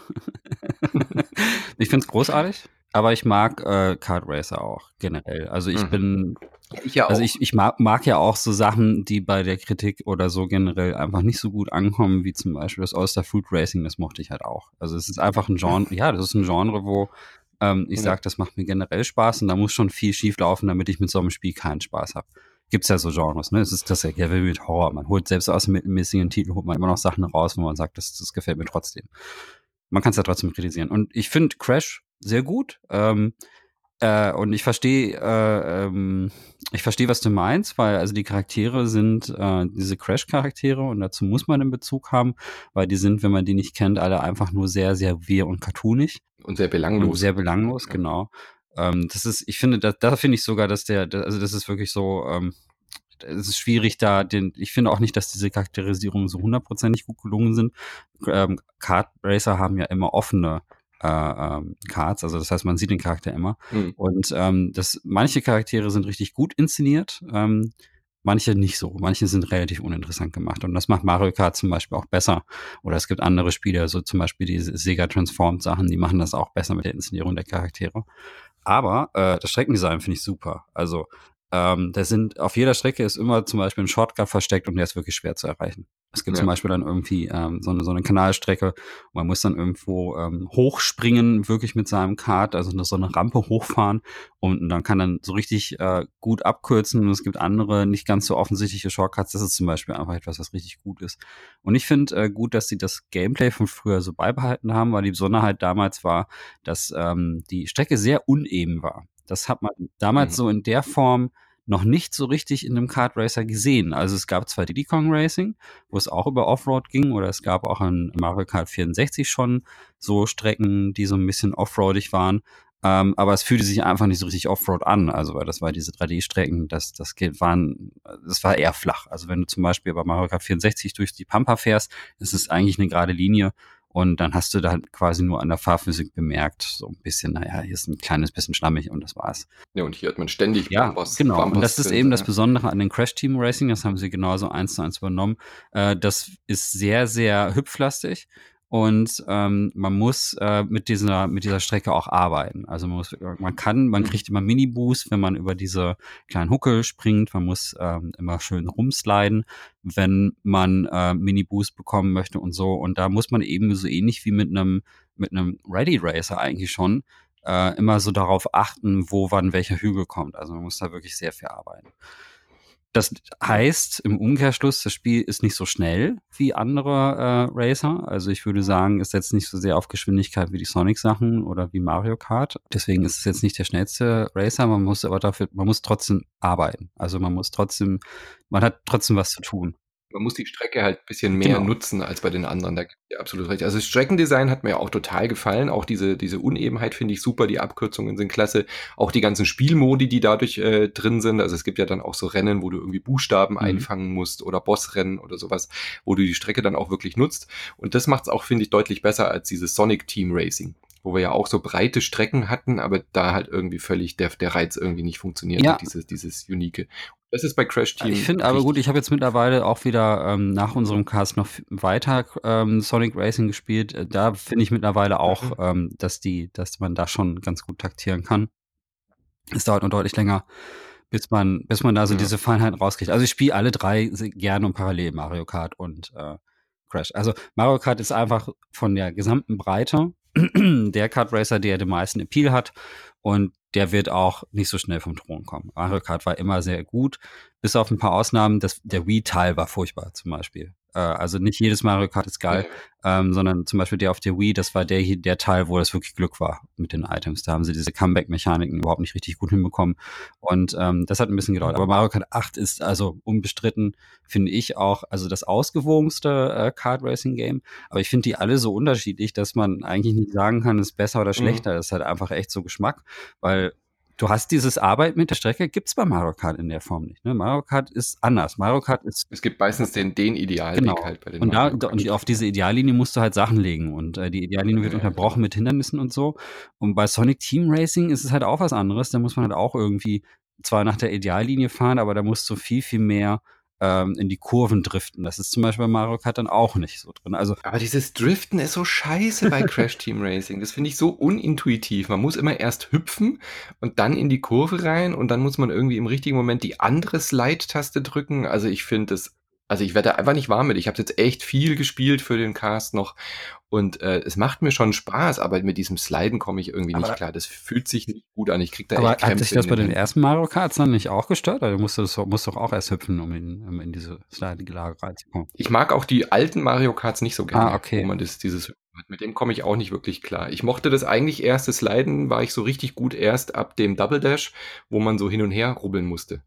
Ich finde es großartig, aber ich mag äh, Kart Racer auch generell. Also ich mhm. bin, ich ja auch. also ich, ich mag, mag ja auch so Sachen, die bei der Kritik oder so generell einfach nicht so gut ankommen, wie zum Beispiel das All-Star Fruit Racing. Das mochte ich halt auch. Also es ist einfach ein Genre. Ja, das ist ein Genre, wo ähm, ich ja. sage, das macht mir generell Spaß und da muss schon viel schief laufen, damit ich mit so einem Spiel keinen Spaß habe. Gibt's ja so Genres, ne? Es ist das ja wie mit Horror. Man holt selbst aus dem mäßigen Titel, holt man immer noch Sachen raus, wo man sagt, das, das gefällt mir trotzdem. Man kann es ja trotzdem kritisieren. Und ich finde Crash sehr gut. Ähm, äh, und ich verstehe, äh, ähm, ich verstehe, was du meinst, weil also die Charaktere sind äh, diese Crash-Charaktere und dazu muss man einen Bezug haben, weil die sind, wenn man die nicht kennt, alle einfach nur sehr, sehr wir und cartoonig. Und sehr belanglos. Und sehr belanglos, ja. Genau. Ähm, das ist, ich finde, da, da finde ich sogar, dass der, der, also das ist wirklich so, ähm, es ist schwierig da, den, ich finde auch nicht, dass diese Charakterisierungen so hundertprozentig gut gelungen sind. Ähm, Kart Racer haben ja immer offene äh, ähm, Karts, also das heißt, man sieht den Charakter immer. Mhm. Und ähm, das, manche Charaktere sind richtig gut inszeniert, ähm, manche nicht so. Manche sind relativ uninteressant gemacht. Und das macht Mario Kart zum Beispiel auch besser. Oder es gibt andere Spiele, so zum Beispiel die Sega Transformed Sachen, die machen das auch besser mit der Inszenierung der Charaktere. Aber äh, das Streckendesign finde ich super. Also Ähm, da sind, auf jeder Strecke ist immer zum Beispiel ein Shortcut versteckt und der ist wirklich schwer zu erreichen. Es gibt ja. zum Beispiel dann irgendwie ähm, so, eine, so eine Kanalstrecke, man muss dann irgendwo ähm, hochspringen, wirklich mit seinem Kart, also so eine Rampe hochfahren und, und dann kann dann so richtig äh, gut abkürzen und es gibt andere nicht ganz so offensichtliche Shortcuts. Das ist zum Beispiel einfach etwas, was richtig gut ist. Und ich finde äh, gut, dass sie das Gameplay von früher so beibehalten haben, weil die Besonderheit damals war, dass ähm, die Strecke sehr uneben war. Das hat man damals mhm. so in der Form noch nicht so richtig in einem Kart Racer gesehen. Also es gab zwar Diddy Kong Racing, wo es auch über Offroad ging, oder es gab auch in Mario Kart vierundsechzig schon so Strecken, die so ein bisschen offroadig waren. Ähm, aber es fühlte sich einfach nicht so richtig Offroad an. Also weil das war diese drei D-Strecken, das, das waren, das war eher flach. Also wenn du zum Beispiel bei Mario Kart vierundsechzig durch die Pampa fährst, ist es eigentlich eine gerade Linie. Und dann hast du da quasi nur an der Fahrphysik bemerkt, so ein bisschen, naja, hier ist ein kleines bisschen schlammig und das war's. Ja, und hier hat man ständig ja, Bumpers. Genau, Bumpers und das ist drin, eben ja. das Besondere an den Crash Team Racing, das haben sie genauso eins zu eins übernommen. Äh, das ist sehr, sehr hüpflastig. Und ähm, man muss äh, mit dieser mit dieser Strecke auch arbeiten. Also man muss, man kann, man kriegt immer Mini-Boost, wenn man über diese kleinen Huckel springt. Man muss ähm, immer schön rumsliden, wenn man äh, Mini-Boost bekommen möchte und so. Und da muss man eben so ähnlich wie mit einem mit einem Ready Racer eigentlich schon äh, immer so darauf achten, wo wann welcher Hügel kommt. Also man muss da wirklich sehr viel arbeiten. Das heißt im Umkehrschluss, das Spiel ist nicht so schnell wie andere äh, Racer. Also ich würde sagen, es setzt nicht so sehr auf Geschwindigkeit wie die Sonic-Sachen oder wie Mario Kart. Deswegen ist es jetzt nicht der schnellste Racer. Man muss aber dafür, man muss trotzdem arbeiten. Also man muss trotzdem, man hat trotzdem was zu tun. Man muss die Strecke halt ein bisschen mehr genau. nutzen als bei den anderen. Da gibt ihr absolut recht. Also das Streckendesign hat mir auch total gefallen. Auch diese, diese Unebenheit finde ich super. Die Abkürzungen sind klasse. Auch die ganzen Spielmodi, die dadurch äh, drin sind. Also es gibt ja dann auch so Rennen, wo du irgendwie Buchstaben mhm. einfangen musst oder Bossrennen oder sowas, wo du die Strecke dann auch wirklich nutzt. Und das macht es auch, finde ich, deutlich besser als dieses Sonic Team Racing, wo wir ja auch so breite Strecken hatten, aber da halt irgendwie völlig der, der Reiz irgendwie nicht funktioniert ja. hat, dieses, dieses Unique. Das ist bei Crash Team. Ich finde aber gut, ich habe jetzt mittlerweile auch wieder ähm, nach unserem Cast noch weiter ähm, Sonic Racing gespielt. Da finde ich mittlerweile auch, mhm. ähm, dass die, dass man da schon ganz gut taktieren kann. Es dauert nur deutlich länger, bis man, bis man da so ja. diese Feinheiten rauskriegt. Also ich spiele alle drei gerne und parallel Mario Kart und äh, Crash. Also Mario Kart ist einfach von der gesamten Breite der Kart Racer, der den meisten Appeal hat. Und der wird auch nicht so schnell vom Thron kommen. Mario Kart war immer sehr gut, bis auf ein paar Ausnahmen. Das, der Wii-Teil war furchtbar zum Beispiel. Äh, also nicht jedes Mario Kart ist geil, ja. ähm, sondern zum Beispiel der auf der Wii, das war der hier, der Teil, wo das wirklich Glück war mit den Items. Da haben sie diese Comeback-Mechaniken überhaupt nicht richtig gut hinbekommen. Und ähm, das hat ein bisschen gedauert. Aber Mario Kart acht ist also unbestritten, finde ich auch, also das ausgewogenste äh, Kart-Racing-Game. Aber ich finde die alle so unterschiedlich, dass man eigentlich nicht sagen kann, ist besser oder schlechter. Mhm. Das ist halt einfach echt so Geschmack, weil du hast dieses Arbeit mit der Strecke, gibt's bei Mario Kart in der Form nicht. Ne? Mario Kart ist anders. Mario Kart ist... Es gibt meistens den, den Idealweg genau. halt bei den und, da, und auf diese Ideallinie musst du halt Sachen legen und äh, die Ideallinie wird ja, unterbrochen klar. mit Hindernissen und so. Und bei Sonic Team Racing ist es halt auch was anderes. Da muss man halt auch irgendwie zwar nach der Ideallinie fahren, aber da musst du viel, viel mehr ähm, in die Kurven driften. Das ist zum Beispiel bei Mario Kart dann auch nicht so drin. Also, aber dieses Driften ist so scheiße bei Crash Team Racing. Das finde ich so unintuitiv. Man muss immer erst hüpfen und dann in die Kurve rein und dann muss man irgendwie im richtigen Moment die andere Slide-Taste drücken. Also ich finde das, also ich werde da einfach nicht warm mit. Ich habe jetzt echt viel gespielt für den Cast noch und äh, es macht mir schon Spaß, aber mit diesem Sliden komme ich irgendwie aber nicht klar. Das fühlt sich nicht gut an. Ich krieg da aber echt Krämpfe. Hat sich das bei den ersten Mario Karts dann nicht auch gestört? Also du musst, das, musst doch auch erst hüpfen, um in, um in diese Slide-Lage reinzukommen. Ich mag auch die alten Mario Karts nicht so gerne, ah, okay. wo man das, dieses mit dem komme ich auch nicht wirklich klar. Ich mochte das eigentlich erste Sliden, war ich so richtig gut erst ab dem Double Dash, wo man so hin und her rubbeln musste.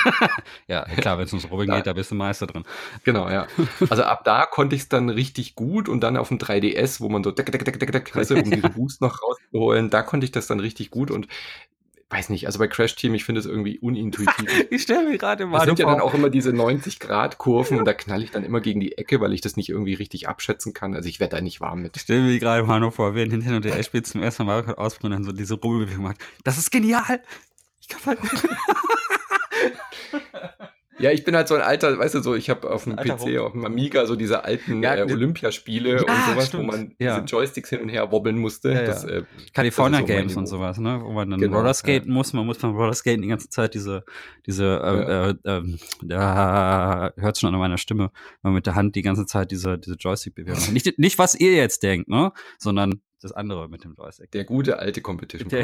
Ja, klar, wenn es ums Rubbeln geht, da bist du Meister drin. Genau, ja. Also ab da konnte ich es dann richtig gut und dann auf dem drei D S, wo man so deck, deck, deck, deck, deck, weißt du, um diesen Boost noch rauszuholen, da konnte ich das dann richtig gut und weiß nicht, also bei Crash Team, ich finde es irgendwie unintuitiv. Ich stelle mir gerade mal Das sind ja dann auch immer diese neunzig Grad Kurven und da knall ich dann immer gegen die Ecke, weil ich das nicht irgendwie richtig abschätzen kann. Also ich werde da nicht warm mit. Ich stelle mir gerade mal nur vor, während Nintendo D S spielt zum ersten Mal Mario Kart ausprobieren und dann so diese Rubbelbewegung macht. Das ist genial! Ich kann halt Ja, ich bin halt so ein alter, weißt du, so, ich habe auf dem Alter P C, Hoch. auf dem Amiga so diese alten Ja, äh, die- Olympiaspiele Ja, und sowas, stimmt. wo man Ja. diese Joysticks hin und her wobbeln musste. Ja, Das, ja. äh, California das ist so mein Games und Niveau. sowas, ne? Wo man dann Genau, Rollerskaten muss. Man muss beim Rollerskaten die ganze Zeit diese, diese, äh, äh, ähm, da hört schon an meiner Stimme, man mit der Hand die ganze Zeit diese, diese Joystick-Bewegung macht. Nicht, nicht, was ihr jetzt denkt, ne? Sondern das andere mit dem Joystick. Der gute alte Competition. Der,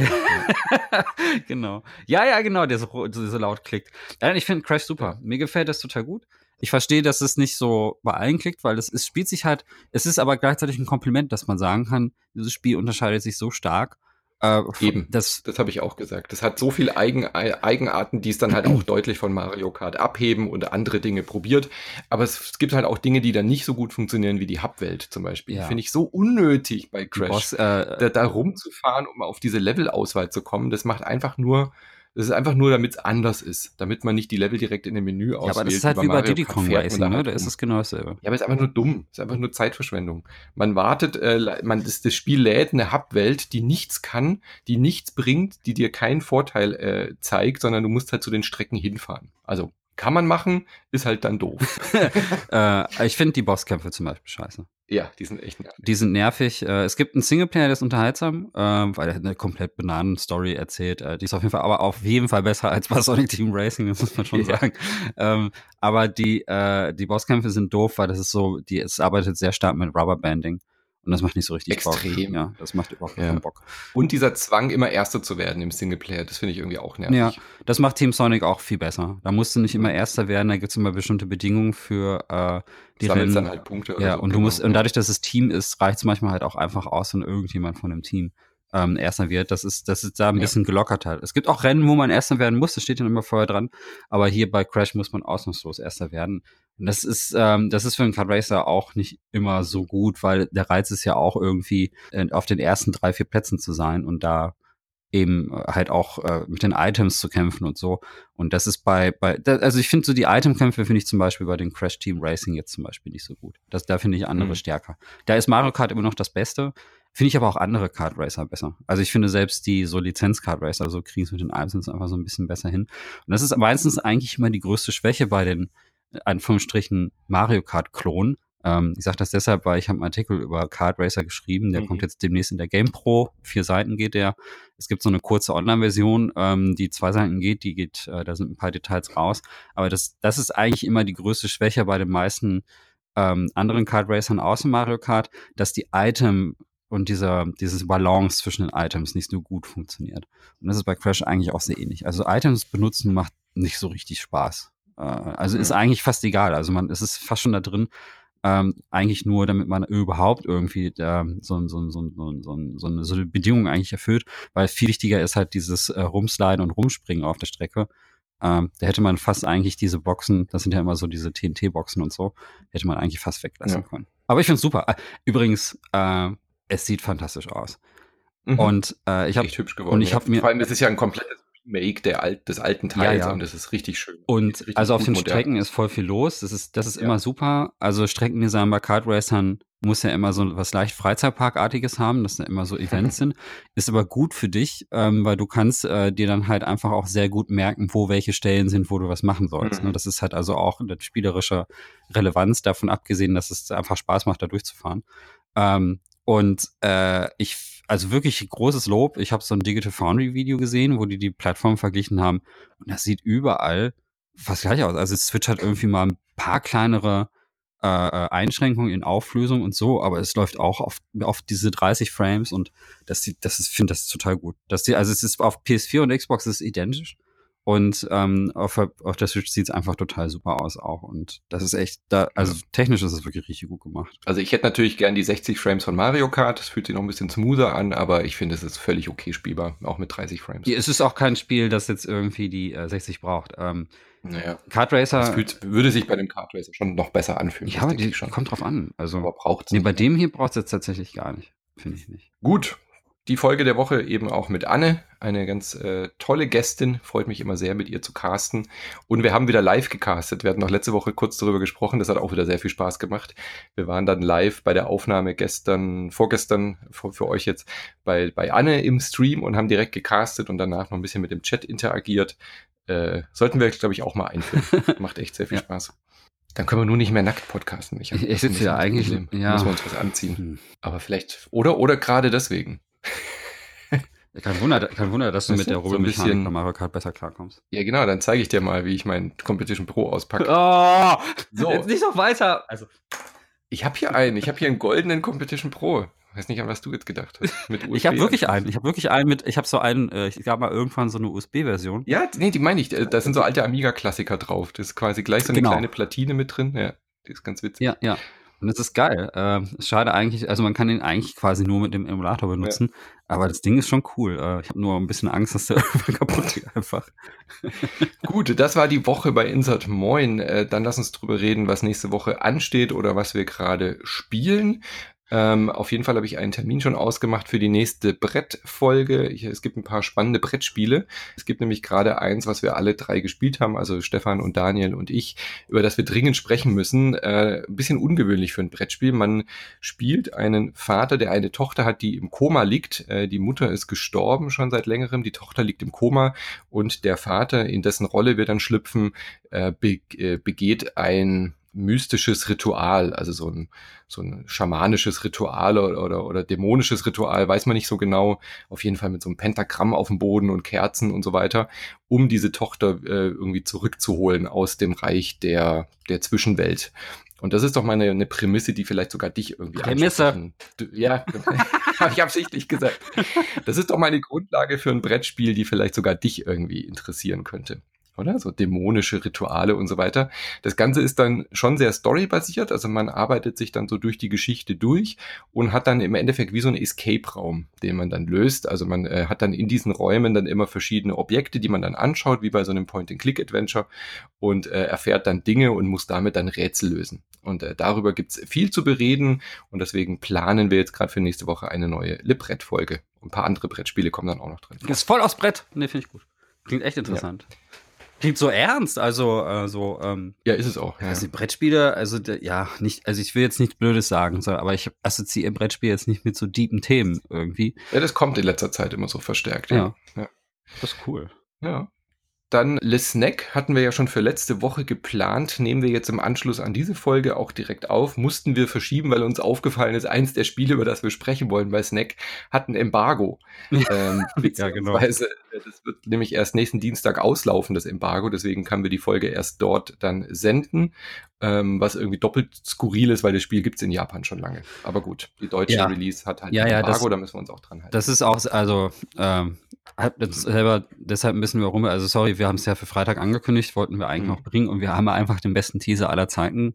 genau. Ja, ja, genau, der so, so laut klickt. Ja, ich finde Crash super. Ja. Mir gefällt das total gut. Ich verstehe, dass es nicht so bei allen klickt, weil es, es spielt sich halt, es ist aber gleichzeitig ein Kompliment, dass man sagen kann, dieses Spiel unterscheidet sich so stark. Äh, Eben, das, das habe ich auch gesagt. Das hat so viele Eigen, Eigenarten, die es dann halt auch deutlich von Mario Kart abheben und andere Dinge probiert. Aber es, es gibt halt auch Dinge, die dann nicht so gut funktionieren wie die Hub-Welt zum Beispiel. Ja. Finde ich so unnötig bei Crash, Boss, äh, da, da rumzufahren, um auf diese Levelauswahl zu kommen. Das macht einfach nur, das ist einfach nur, damit es anders ist. Damit man nicht die Level direkt in dem Menü auswählt. Ja, aber das ist halt wie bei Mario Diddy Kart Kong fährt man Racing, da ne? halt Da rum. ist es genau dasselbe. Ja, aber es ist einfach nur dumm. Es ist einfach nur Zeitverschwendung. Man wartet, äh, man, das, das Spiel lädt eine Hub-Welt, die nichts kann, die nichts bringt, die dir keinen Vorteil äh, zeigt, sondern du musst halt zu den Strecken hinfahren. Also kann man machen, ist halt dann doof. äh, ich finde die Bosskämpfe zum Beispiel scheiße. Ja, die sind echt nervig. Die sind nervig. Äh, es gibt einen Singleplayer, der ist unterhaltsam, äh, weil er eine komplett Bananen-Story erzählt. Äh, die ist auf jeden Fall, aber auf jeden Fall besser als bei Sonic Team Racing, das muss man schon Ja. sagen. Ähm, aber die, äh, die Bosskämpfe sind doof, weil das ist so, die, es arbeitet sehr stark mit Rubberbanding. Und das macht nicht so richtig Extrem. Bock. Ja, das macht überhaupt Ja. keinen Bock. Und dieser Zwang, immer Erster zu werden im Singleplayer, das finde ich irgendwie auch nervig. Ja, das macht Team Sonic auch viel besser. Da musst du nicht immer Erster werden, da gibt's immer bestimmte Bedingungen für äh, die Sammelst Rennen. dann halt Punkte. Oder Ja, so. und du Genau. musst, und dadurch, dass es Team ist, reicht's manchmal halt auch einfach aus, wenn irgendjemand von dem Team ähm, Erster wird. Das ist, das ist da ein Ja. bisschen gelockert halt. Es gibt auch Rennen, wo man Erster werden muss, das steht dann immer vorher dran. Aber hier bei Crash muss man ausnahmslos Erster werden. Und das ist, ähm, das ist für einen Kart Racer auch nicht immer so gut, weil der Reiz ist ja auch irgendwie äh, auf den ersten drei, vier Plätzen zu sein und da eben äh, halt auch äh, mit den Items zu kämpfen und so. Und das ist bei, bei da, also ich finde so die Itemkämpfe finde ich zum Beispiel bei den Crash Team Racing jetzt zum Beispiel nicht so gut. Das, da finde ich andere Mhm. stärker. Da ist Mario Kart immer noch das Beste. Finde ich aber auch andere Kart Racer besser. Also ich finde selbst die so Lizenz-Kart Racer, so kriegen es mit den Items einfach so ein bisschen besser hin. Und das ist meistens eigentlich immer die größte Schwäche bei den, in Anführungsstrichen, Mario Kart-Klonen. Ähm, ich sage das deshalb, weil ich habe einen Artikel über Kart Racer geschrieben, der Mhm. kommt jetzt demnächst in der GamePro, vier Seiten geht der. Es gibt so eine kurze Online-Version, ähm, die zwei Seiten geht, die geht, äh, da sind ein paar Details raus. Aber das, das ist eigentlich immer die größte Schwäche bei den meisten ähm, anderen Kart Racern außer Mario Kart, dass die Item und dieser, dieses Balance zwischen den Items nicht so gut funktioniert. Und das ist bei Crash eigentlich auch sehr ähnlich. Also Items benutzen macht nicht so richtig Spaß. Äh, also ist Ja. eigentlich fast egal. Also man, es ist fast schon da drin, ähm, eigentlich nur, damit man überhaupt irgendwie ähm, so, so, so, so, so, so, eine, so eine Bedingung eigentlich erfüllt, weil viel wichtiger ist halt dieses äh, Rumsliden und Rumspringen auf der Strecke. Ähm, da hätte man fast eigentlich diese Boxen, das sind ja immer so diese T N T-Boxen und so, hätte man eigentlich fast weglassen Ja. können. Aber ich finde es super. Äh, Übrigens, äh, es sieht fantastisch aus. Mhm. Und äh, ich habe echt hübsch geworden. und ich ja. hab mir- Vor allem, das ist ja ein komplettes Remake der alt, des alten Ja, Teils ja. und das ist richtig schön. Und richtig also auf gut den modern. Strecken ist voll viel los. Das ist, das ist Ja. immer super. Also Streckendesign bei Kart Racern muss ja immer so was leicht Freizeitparkartiges haben, dass da immer so Events sind. Ist aber gut für dich, ähm, weil du kannst äh, dir dann halt einfach auch sehr gut merken, wo welche Stellen sind, wo du was machen sollst. Mhm. Ne? Das ist halt also auch eine spielerische Relevanz, davon abgesehen, dass es einfach Spaß macht, da durchzufahren. Ähm, und äh, ich, also wirklich großes Lob. Ich habe so ein Digital Foundry Video gesehen, wo die die Plattform verglichen haben. Und das sieht überall fast gleich aus. Also Switch hat irgendwie mal ein paar kleinere äh, äh, Einschränkungen in Auflösung und so, aber es läuft auch auf, auf diese dreißig Frames und das sieht, das ist, finde das total gut. Das die, also es ist auf P S vier und Xbox ist es identisch. Und ähm, auf, der- auf der Switch sieht es einfach total super aus auch. Und das ist echt, da, also technisch ist es wirklich richtig gut gemacht. Also ich hätte natürlich gern die sechzig Frames von Mario Kart. Das fühlt sich noch ein bisschen smoother an, aber ich finde, es ist völlig okay spielbar, auch mit dreißig Frames. Ja, es ist auch kein Spiel, das jetzt irgendwie die äh, sechzig braucht. Ähm, Naja, Kart das Racer, fühlt, würde sich bei dem Kart Racer schon noch besser anfühlen. ja, das aber denke die ich schon. kommt drauf an. Also, Aber braucht es nee, nicht. bei dem hier braucht es jetzt tatsächlich gar nicht. Finde ich nicht. Gut, die Folge der Woche eben auch mit Anne, eine ganz äh, tolle Gästin, freut mich immer sehr, mit ihr zu casten. Und wir haben wieder live gecastet. Wir hatten noch letzte Woche kurz darüber gesprochen, das hat auch wieder sehr viel Spaß gemacht. Wir waren dann live bei der Aufnahme gestern, vorgestern, für, für euch jetzt, bei, bei Anne im Stream und haben direkt gecastet und danach noch ein bisschen mit dem Chat interagiert. Äh, sollten wir, glaube ich, auch mal einführen. Macht echt sehr viel Ja. Spaß. Dann können wir nur nicht mehr nackt podcasten. Ich, hab- Ich, das ich ist ein sitze ja bisschen das eigentlich. Problem. Ja. Müssen wir uns was anziehen. Hm. Aber vielleicht, oder, oder gerade deswegen. Kein Wunder, kein Wunder, dass du Weißt mit du, der so ein Rubbelmechanik bisschen- bei Mario Kart besser klarkommst. Ja, genau, dann zeige ich dir mal, wie ich mein Competition Pro auspacke. Oh, So. jetzt nicht noch weiter. Also, Ich habe hier einen, ich habe hier einen goldenen Competition Pro. Weiß nicht, an was du jetzt gedacht hast. Mit U S B ich habe wirklich Anschluss. einen. Ich habe wirklich einen mit. Ich habe so einen. äh, Ich gab mal irgendwann so eine U S B-Version. Ja, nee, die meine ich. äh, Da sind so alte Amiga-Klassiker drauf. Das ist quasi gleich so eine Genau. kleine Platine mit drin. Ja, die ist ganz witzig. Ja, ja. Und das ist geil. Ähm, ist schade eigentlich, also man kann den eigentlich quasi nur mit dem Emulator benutzen, aber das Ding ist schon cool. Äh, ich habe nur ein bisschen Angst, dass der irgendwann kaputt geht einfach. Gut, das war die Woche bei Insert Moin. Äh, dann lass uns drüber reden, was nächste Woche ansteht oder was wir gerade spielen. Ähm, auf jeden Fall habe ich einen Termin schon ausgemacht für die nächste Brettfolge. Ich, es gibt ein paar spannende Brettspiele. Es gibt nämlich gerade eins, was wir alle drei gespielt haben, also Stefan und Daniel und ich, über das wir dringend sprechen müssen. Äh, ein bisschen ungewöhnlich für ein Brettspiel. Man spielt einen Vater, der eine Tochter hat, die im Koma liegt. Äh, die Mutter ist gestorben schon seit längerem. Die Tochter liegt im Koma und der Vater, in dessen Rolle wir dann schlüpfen, äh, be äh, begeht ein mystisches Ritual, also so ein, so ein schamanisches Ritual oder, oder, oder dämonisches Ritual, weiß man nicht so genau, auf jeden Fall mit so einem Pentagramm auf dem Boden und Kerzen und so weiter, um diese Tochter äh, irgendwie zurückzuholen aus dem Reich der, der Zwischenwelt. Und das ist doch mal eine, eine Prämisse, die vielleicht sogar dich irgendwie Prämisse. ansprechen. Du, ja, habe ich absichtlich gesagt. Das ist doch mal eine Grundlage für ein Brettspiel, die vielleicht sogar dich irgendwie interessieren könnte. Oder? So dämonische Rituale und so weiter. Das Ganze ist dann schon sehr storybasiert, also man arbeitet sich dann so durch die Geschichte durch und hat dann im Endeffekt wie so einen Escape-Raum, den man dann löst. Also man äh, hat dann in diesen Räumen dann immer verschiedene Objekte, die man dann anschaut, wie bei so einem Point-and-Click-Adventure und äh, erfährt dann Dinge und muss damit dann Rätsel lösen. Und äh, darüber gibt's viel zu bereden und deswegen planen wir jetzt gerade für nächste Woche eine neue Librett-Folge. Ein paar andere Brettspiele kommen dann auch noch drin. Das ist voll aufs Brett. Ne, finde ich gut. Klingt echt interessant. Ja. Klingt so ernst, also äh, so. Ähm, ja, ist es auch. Ja. Also die Brettspiele, also de, ja, nicht, also ich will jetzt nichts Blödes sagen, so, aber ich assoziiere Brettspiele jetzt nicht mit so deepen Themen irgendwie. Ja, das kommt in letzter Zeit immer so verstärkt. Ja, ja. ja. Das ist cool. Ja. Dann Le Snack hatten wir ja schon für letzte Woche geplant, nehmen wir jetzt im Anschluss an diese Folge auch direkt auf, mussten wir verschieben, weil uns aufgefallen ist, eins der Spiele, über das wir sprechen wollen bei Snack, hat ein Embargo. ähm, ja, genau. Das wird nämlich erst nächsten Dienstag auslaufen, das Embargo, deswegen können wir die Folge erst dort dann senden, ähm, was irgendwie doppelt skurril ist, weil das Spiel gibt's in Japan schon lange. Aber gut, die deutsche ja. Release hat halt ja, ein ja, Embargo, das, da müssen wir uns auch dran halten. Das ist auch, also, ähm, das selber, deshalb müssen wir rum, also sorry, wir haben es ja für Freitag angekündigt, wollten wir eigentlich mhm. noch bringen und wir haben einfach den besten Teaser aller Zeiten,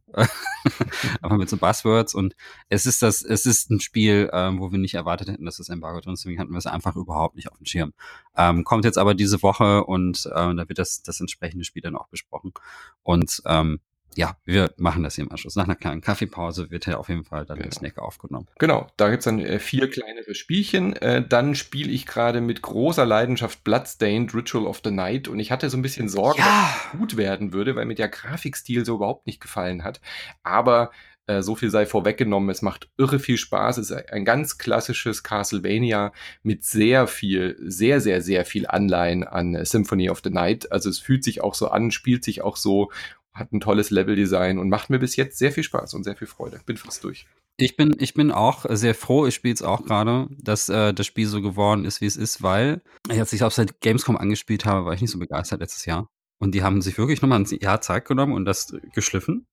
einfach mit so Buzzwords und es ist das, es ist ein Spiel, ähm, wo wir nicht erwartet hätten, dass das Embargo drin ist, deswegen hatten wir es einfach überhaupt nicht auf dem Schirm. Ähm, kommt jetzt aber diese Woche und äh, da wird das, das entsprechende Spiel dann auch besprochen und ähm, ja, wir machen das hier im Anschluss. Nach einer kleinen Kaffeepause wird ja auf jeden Fall dann genau. der Snack aufgenommen. Genau, da gibt's dann äh, vier kleinere Spielchen. Äh, dann spiele ich gerade mit großer Leidenschaft Bloodstained Ritual of the Night und ich hatte so ein bisschen Sorge, ja. dass es gut werden würde, weil mir der Grafikstil so überhaupt nicht gefallen hat. Aber äh, so viel sei vorweggenommen, es macht irre viel Spaß. Es ist ein ganz klassisches Castlevania mit sehr viel, sehr, sehr, sehr viel Anleihen an äh, Symphony of the Night. Also es fühlt sich auch so an, spielt sich auch so, hat ein tolles Leveldesign und macht mir bis jetzt sehr viel Spaß und sehr viel Freude. Bin fast durch. Ich bin, ich bin auch sehr froh, ich spiele es auch gerade, dass äh, das Spiel so geworden ist, wie es ist, weil ich, als ich auf seit Gamescom angespielt habe, war ich nicht so begeistert letztes Jahr. Und die haben sich wirklich nochmal ein Jahr Zeit genommen und das geschliffen.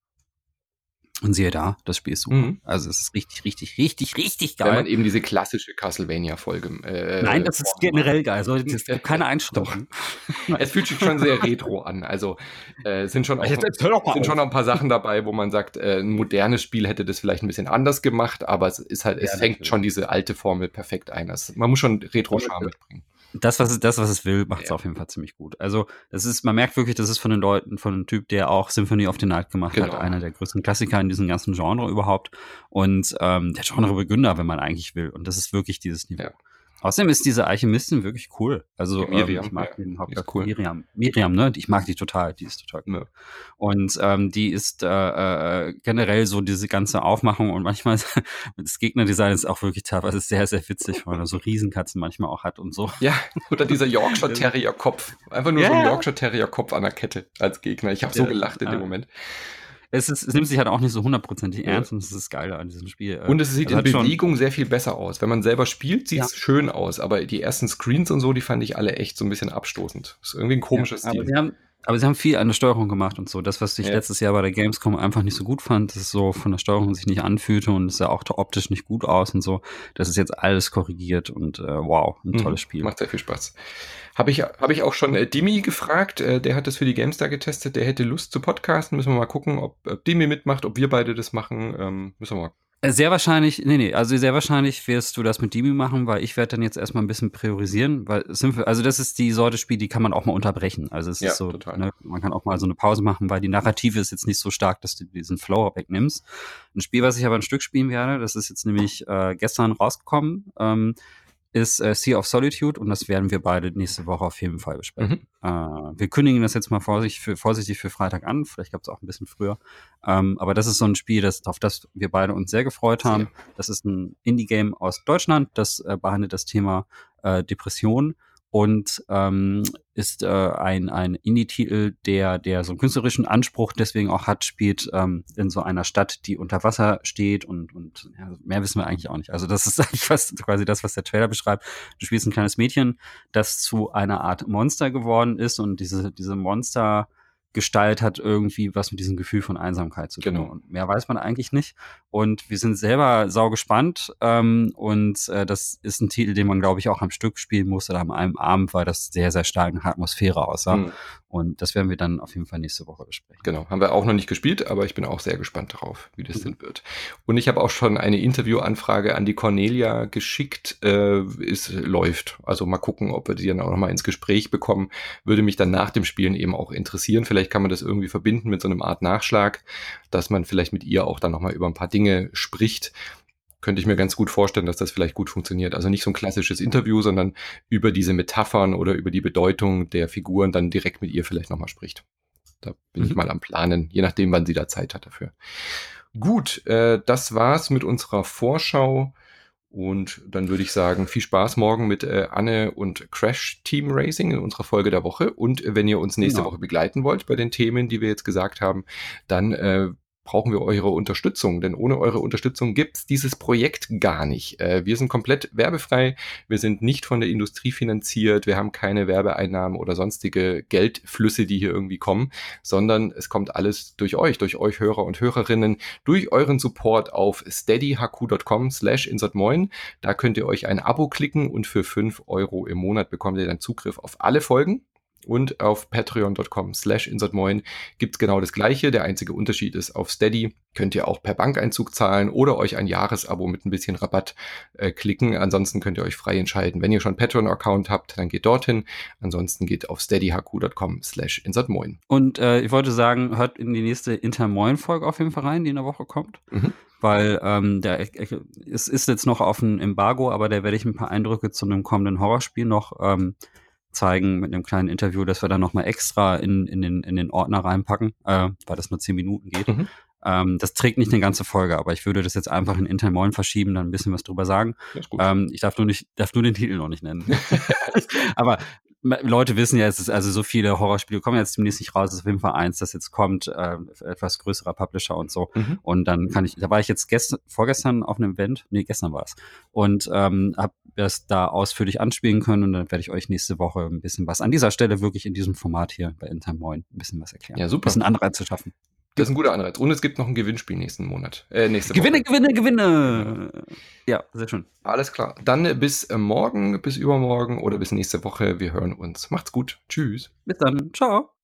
Und siehe da, das Spiel ist super. Mhm. Also es ist richtig, richtig, richtig, richtig geil. Wenn man eben diese klassische Castlevania-Folge äh, Nein, das ist generell geil. Also, das gibt keine Einschränkungen. Es fühlt sich schon sehr retro an. Also äh, sind, schon auch, jetzt, jetzt sind schon noch ein paar Sachen dabei, wo man sagt, äh, ein modernes Spiel hätte das vielleicht ein bisschen anders gemacht, aber es ist halt, es ja, fängt natürlich. schon diese alte Formel perfekt ein. Das, man muss schon Retro-Charme mitbringen. Das, was es, das, was es will, macht es ja. auf jeden Fall ziemlich gut. Also, das ist, man merkt wirklich, das ist von den Leuten, von einem Typ, der auch Symphony of the Night gemacht genau. hat, einer der größten Klassiker in diesem ganzen Genre überhaupt. Und ähm, der Genrebegründer, wenn man eigentlich will. Und das ist wirklich dieses Niveau. Ja. Außerdem ist diese Alchemistin wirklich cool. Also Die Miriam, ähm, ich mag ja, den die Hauptcharakter ist cool. Miriam. Miriam, ne? Ich mag die total. Die ist total cool. Ja. Und ähm, die ist äh, äh, generell so diese ganze Aufmachung und manchmal das Gegnerdesign ist auch wirklich teilweise sehr, sehr witzig, weil er so Riesenkatzen manchmal auch hat und so. Ja, oder dieser Yorkshire Terrier Kopf. Einfach nur Ja, so ein ja. Yorkshire Terrier Kopf an der Kette als Gegner. Ich habe so Ja, gelacht in dem ja. Moment. Es, ist, es nimmt sich halt auch nicht so hundertprozentig Ja. ernst und das ist das Geile an diesem Spiel. Und es sieht Also in hat schon- Bewegung sehr viel besser aus. Wenn man selber spielt, sieht es Ja. schön aus, aber die ersten Screens und so, die fand ich alle echt so ein bisschen abstoßend. Das ist irgendwie ein komischer Ja, aber Stil. sie haben, aber sie haben viel an der Steuerung gemacht und so. Das, was ich Ja. letztes Jahr bei der Gamescom einfach nicht so gut fand, dass es so von der Steuerung sich nicht anfühlte und es sah auch optisch nicht gut aus und so. Das ist jetzt alles korrigiert und äh, wow, ein tolles Mhm. Spiel. Macht sehr viel Spaß. Habe ich, hab ich auch schon äh, Dimi gefragt, äh, der hat das für die GameStar getestet, der hätte Lust zu podcasten. Müssen wir mal gucken, ob, ob Dimi mitmacht, ob wir beide das machen. Ähm, müssen wir mal. Äh, Sehr wahrscheinlich, nee, nee, also sehr wahrscheinlich wirst du das mit Dimi machen, weil ich werde dann jetzt erstmal ein bisschen priorisieren, weil es sind, also das ist die Sorte Spiel, die kann man auch mal unterbrechen. Also es Ja, ist so, total. ne, man kann auch mal so eine Pause machen, weil die Narrative ist jetzt nicht so stark, dass du diesen Flow wegnimmst. Ein Spiel, was ich aber ein Stück spielen werde, das ist jetzt nämlich äh, gestern rausgekommen, ähm, ist äh, Sea of Solitude und das werden wir beide nächste Woche auf jeden Fall besprechen. Mhm. Äh, wir kündigen das jetzt mal vorsichtig für, vorsichtig für Freitag an, vielleicht gab es auch ein bisschen früher. Ähm, aber das ist so ein Spiel, das, auf das wir beide uns sehr gefreut haben. Sehr. Das ist ein Indie-Game aus Deutschland, das äh, behandelt das Thema äh, Depression und ähm, ist äh, ein, ein Indie-Titel, der, der so einen künstlerischen Anspruch deswegen auch hat, spielt ähm, in so einer Stadt, die unter Wasser steht und, und ja, mehr wissen wir eigentlich auch nicht. Also das ist eigentlich fast quasi das, was der Trailer beschreibt. Du spielst ein kleines Mädchen, das zu einer Art Monster geworden ist und diese, diese Monster Gestalt hat irgendwie was mit diesem Gefühl von Einsamkeit zu tun. Genau. Und mehr weiß man eigentlich nicht. Und wir sind selber sau gespannt. Ähm, und äh, das ist ein Titel, den man, glaube ich, auch am Stück spielen muss oder an einem Abend, weil das sehr, sehr stark nach Atmosphäre aussah. Mhm. Und das werden wir dann auf jeden Fall nächste Woche besprechen. Genau, haben wir auch noch nicht gespielt, aber ich bin auch sehr gespannt darauf, wie das Mhm. denn wird. Und ich habe auch schon eine Interviewanfrage an die Cornelia geschickt. Äh, es läuft. Also mal gucken, ob wir die dann auch noch mal ins Gespräch bekommen. Würde mich dann nach dem Spielen eben auch interessieren. Vielleicht kann man das irgendwie verbinden mit so einem Art Nachschlag, dass man vielleicht mit ihr auch dann noch mal über ein paar Dinge spricht. Könnte ich mir ganz gut vorstellen, dass das vielleicht gut funktioniert. Also nicht so ein klassisches Interview, sondern über diese Metaphern oder über die Bedeutung der Figuren dann direkt mit ihr vielleicht nochmal spricht. Da bin Mhm. ich mal am Planen, je nachdem, wann sie da Zeit hat dafür. Gut, äh, das war's mit unserer Vorschau. Und dann würde ich sagen, viel Spaß morgen mit äh, Anne und Crash Team Racing in unserer Folge der Woche. Und äh, wenn ihr uns nächste Genau. Woche begleiten wollt bei den Themen, die wir jetzt gesagt haben, dann äh, brauchen wir eure Unterstützung, denn ohne eure Unterstützung gibt's dieses Projekt gar nicht. Äh, wir sind komplett werbefrei, wir sind nicht von der Industrie finanziert, wir haben keine Werbeeinnahmen oder sonstige Geldflüsse, die hier irgendwie kommen, sondern es kommt alles durch euch, durch euch Hörer und Hörerinnen, durch euren Support auf steadyhq.com slash insertmoin. Da könnt ihr euch ein Abo klicken und für fünf Euro im Monat bekommt ihr dann Zugriff auf alle Folgen. Und auf patreon.com slash insertmoin gibt's genau das Gleiche. Der einzige Unterschied ist, auf Steady könnt ihr auch per Bankeinzug zahlen oder euch ein Jahresabo mit ein bisschen Rabatt äh, klicken. Ansonsten könnt ihr euch frei entscheiden. Wenn ihr schon einen Patreon-Account habt, dann geht dorthin. Ansonsten geht auf steadyhq.com slash insertmoin. Und äh, ich wollte sagen, hört in die nächste Intermoin-Folge auf jeden Fall rein, die in der Woche kommt. Mhm. Weil ähm, der, es ist jetzt noch auf ein Embargo, aber da werde ich ein paar Eindrücke zu einem kommenden Horrorspiel noch ähm, zeigen mit einem kleinen Interview, das wir dann nochmal extra in, in, den, in den Ordner reinpacken, äh, weil das nur zehn Minuten geht. Mhm. Ähm, das trägt nicht eine ganze Folge, aber ich würde das jetzt einfach in Intermoin verschieben, dann ein bisschen was drüber sagen. Das ist gut. Ähm, ich darf nur nicht, darf nur den Titel noch nicht nennen. Aber Leute wissen ja, es ist also so viele Horrorspiele kommen jetzt demnächst nicht raus. Es ist auf jeden Fall eins, das jetzt kommt, äh, etwas größerer Publisher und so. Mhm. Und dann kann ich, da war ich jetzt gestern, vorgestern auf einem Event, nee, gestern war es, und ähm, habe das da ausführlich anspielen können und dann werde ich euch nächste Woche ein bisschen was an dieser Stelle wirklich in diesem Format hier bei Intermoin ein bisschen was erklären. Ja, super. Ein bisschen Anreiz zu schaffen. Das ist ein guter Anreiz. Und es gibt noch ein Gewinnspiel nächsten Monat. Äh, nächste Gewinne, Woche. Gewinne, Gewinne! Ja, sehr schön. Alles klar. Dann äh, bis äh, morgen, bis übermorgen oder bis nächste Woche. Wir hören uns. Macht's gut. Tschüss. Bis dann. Ciao.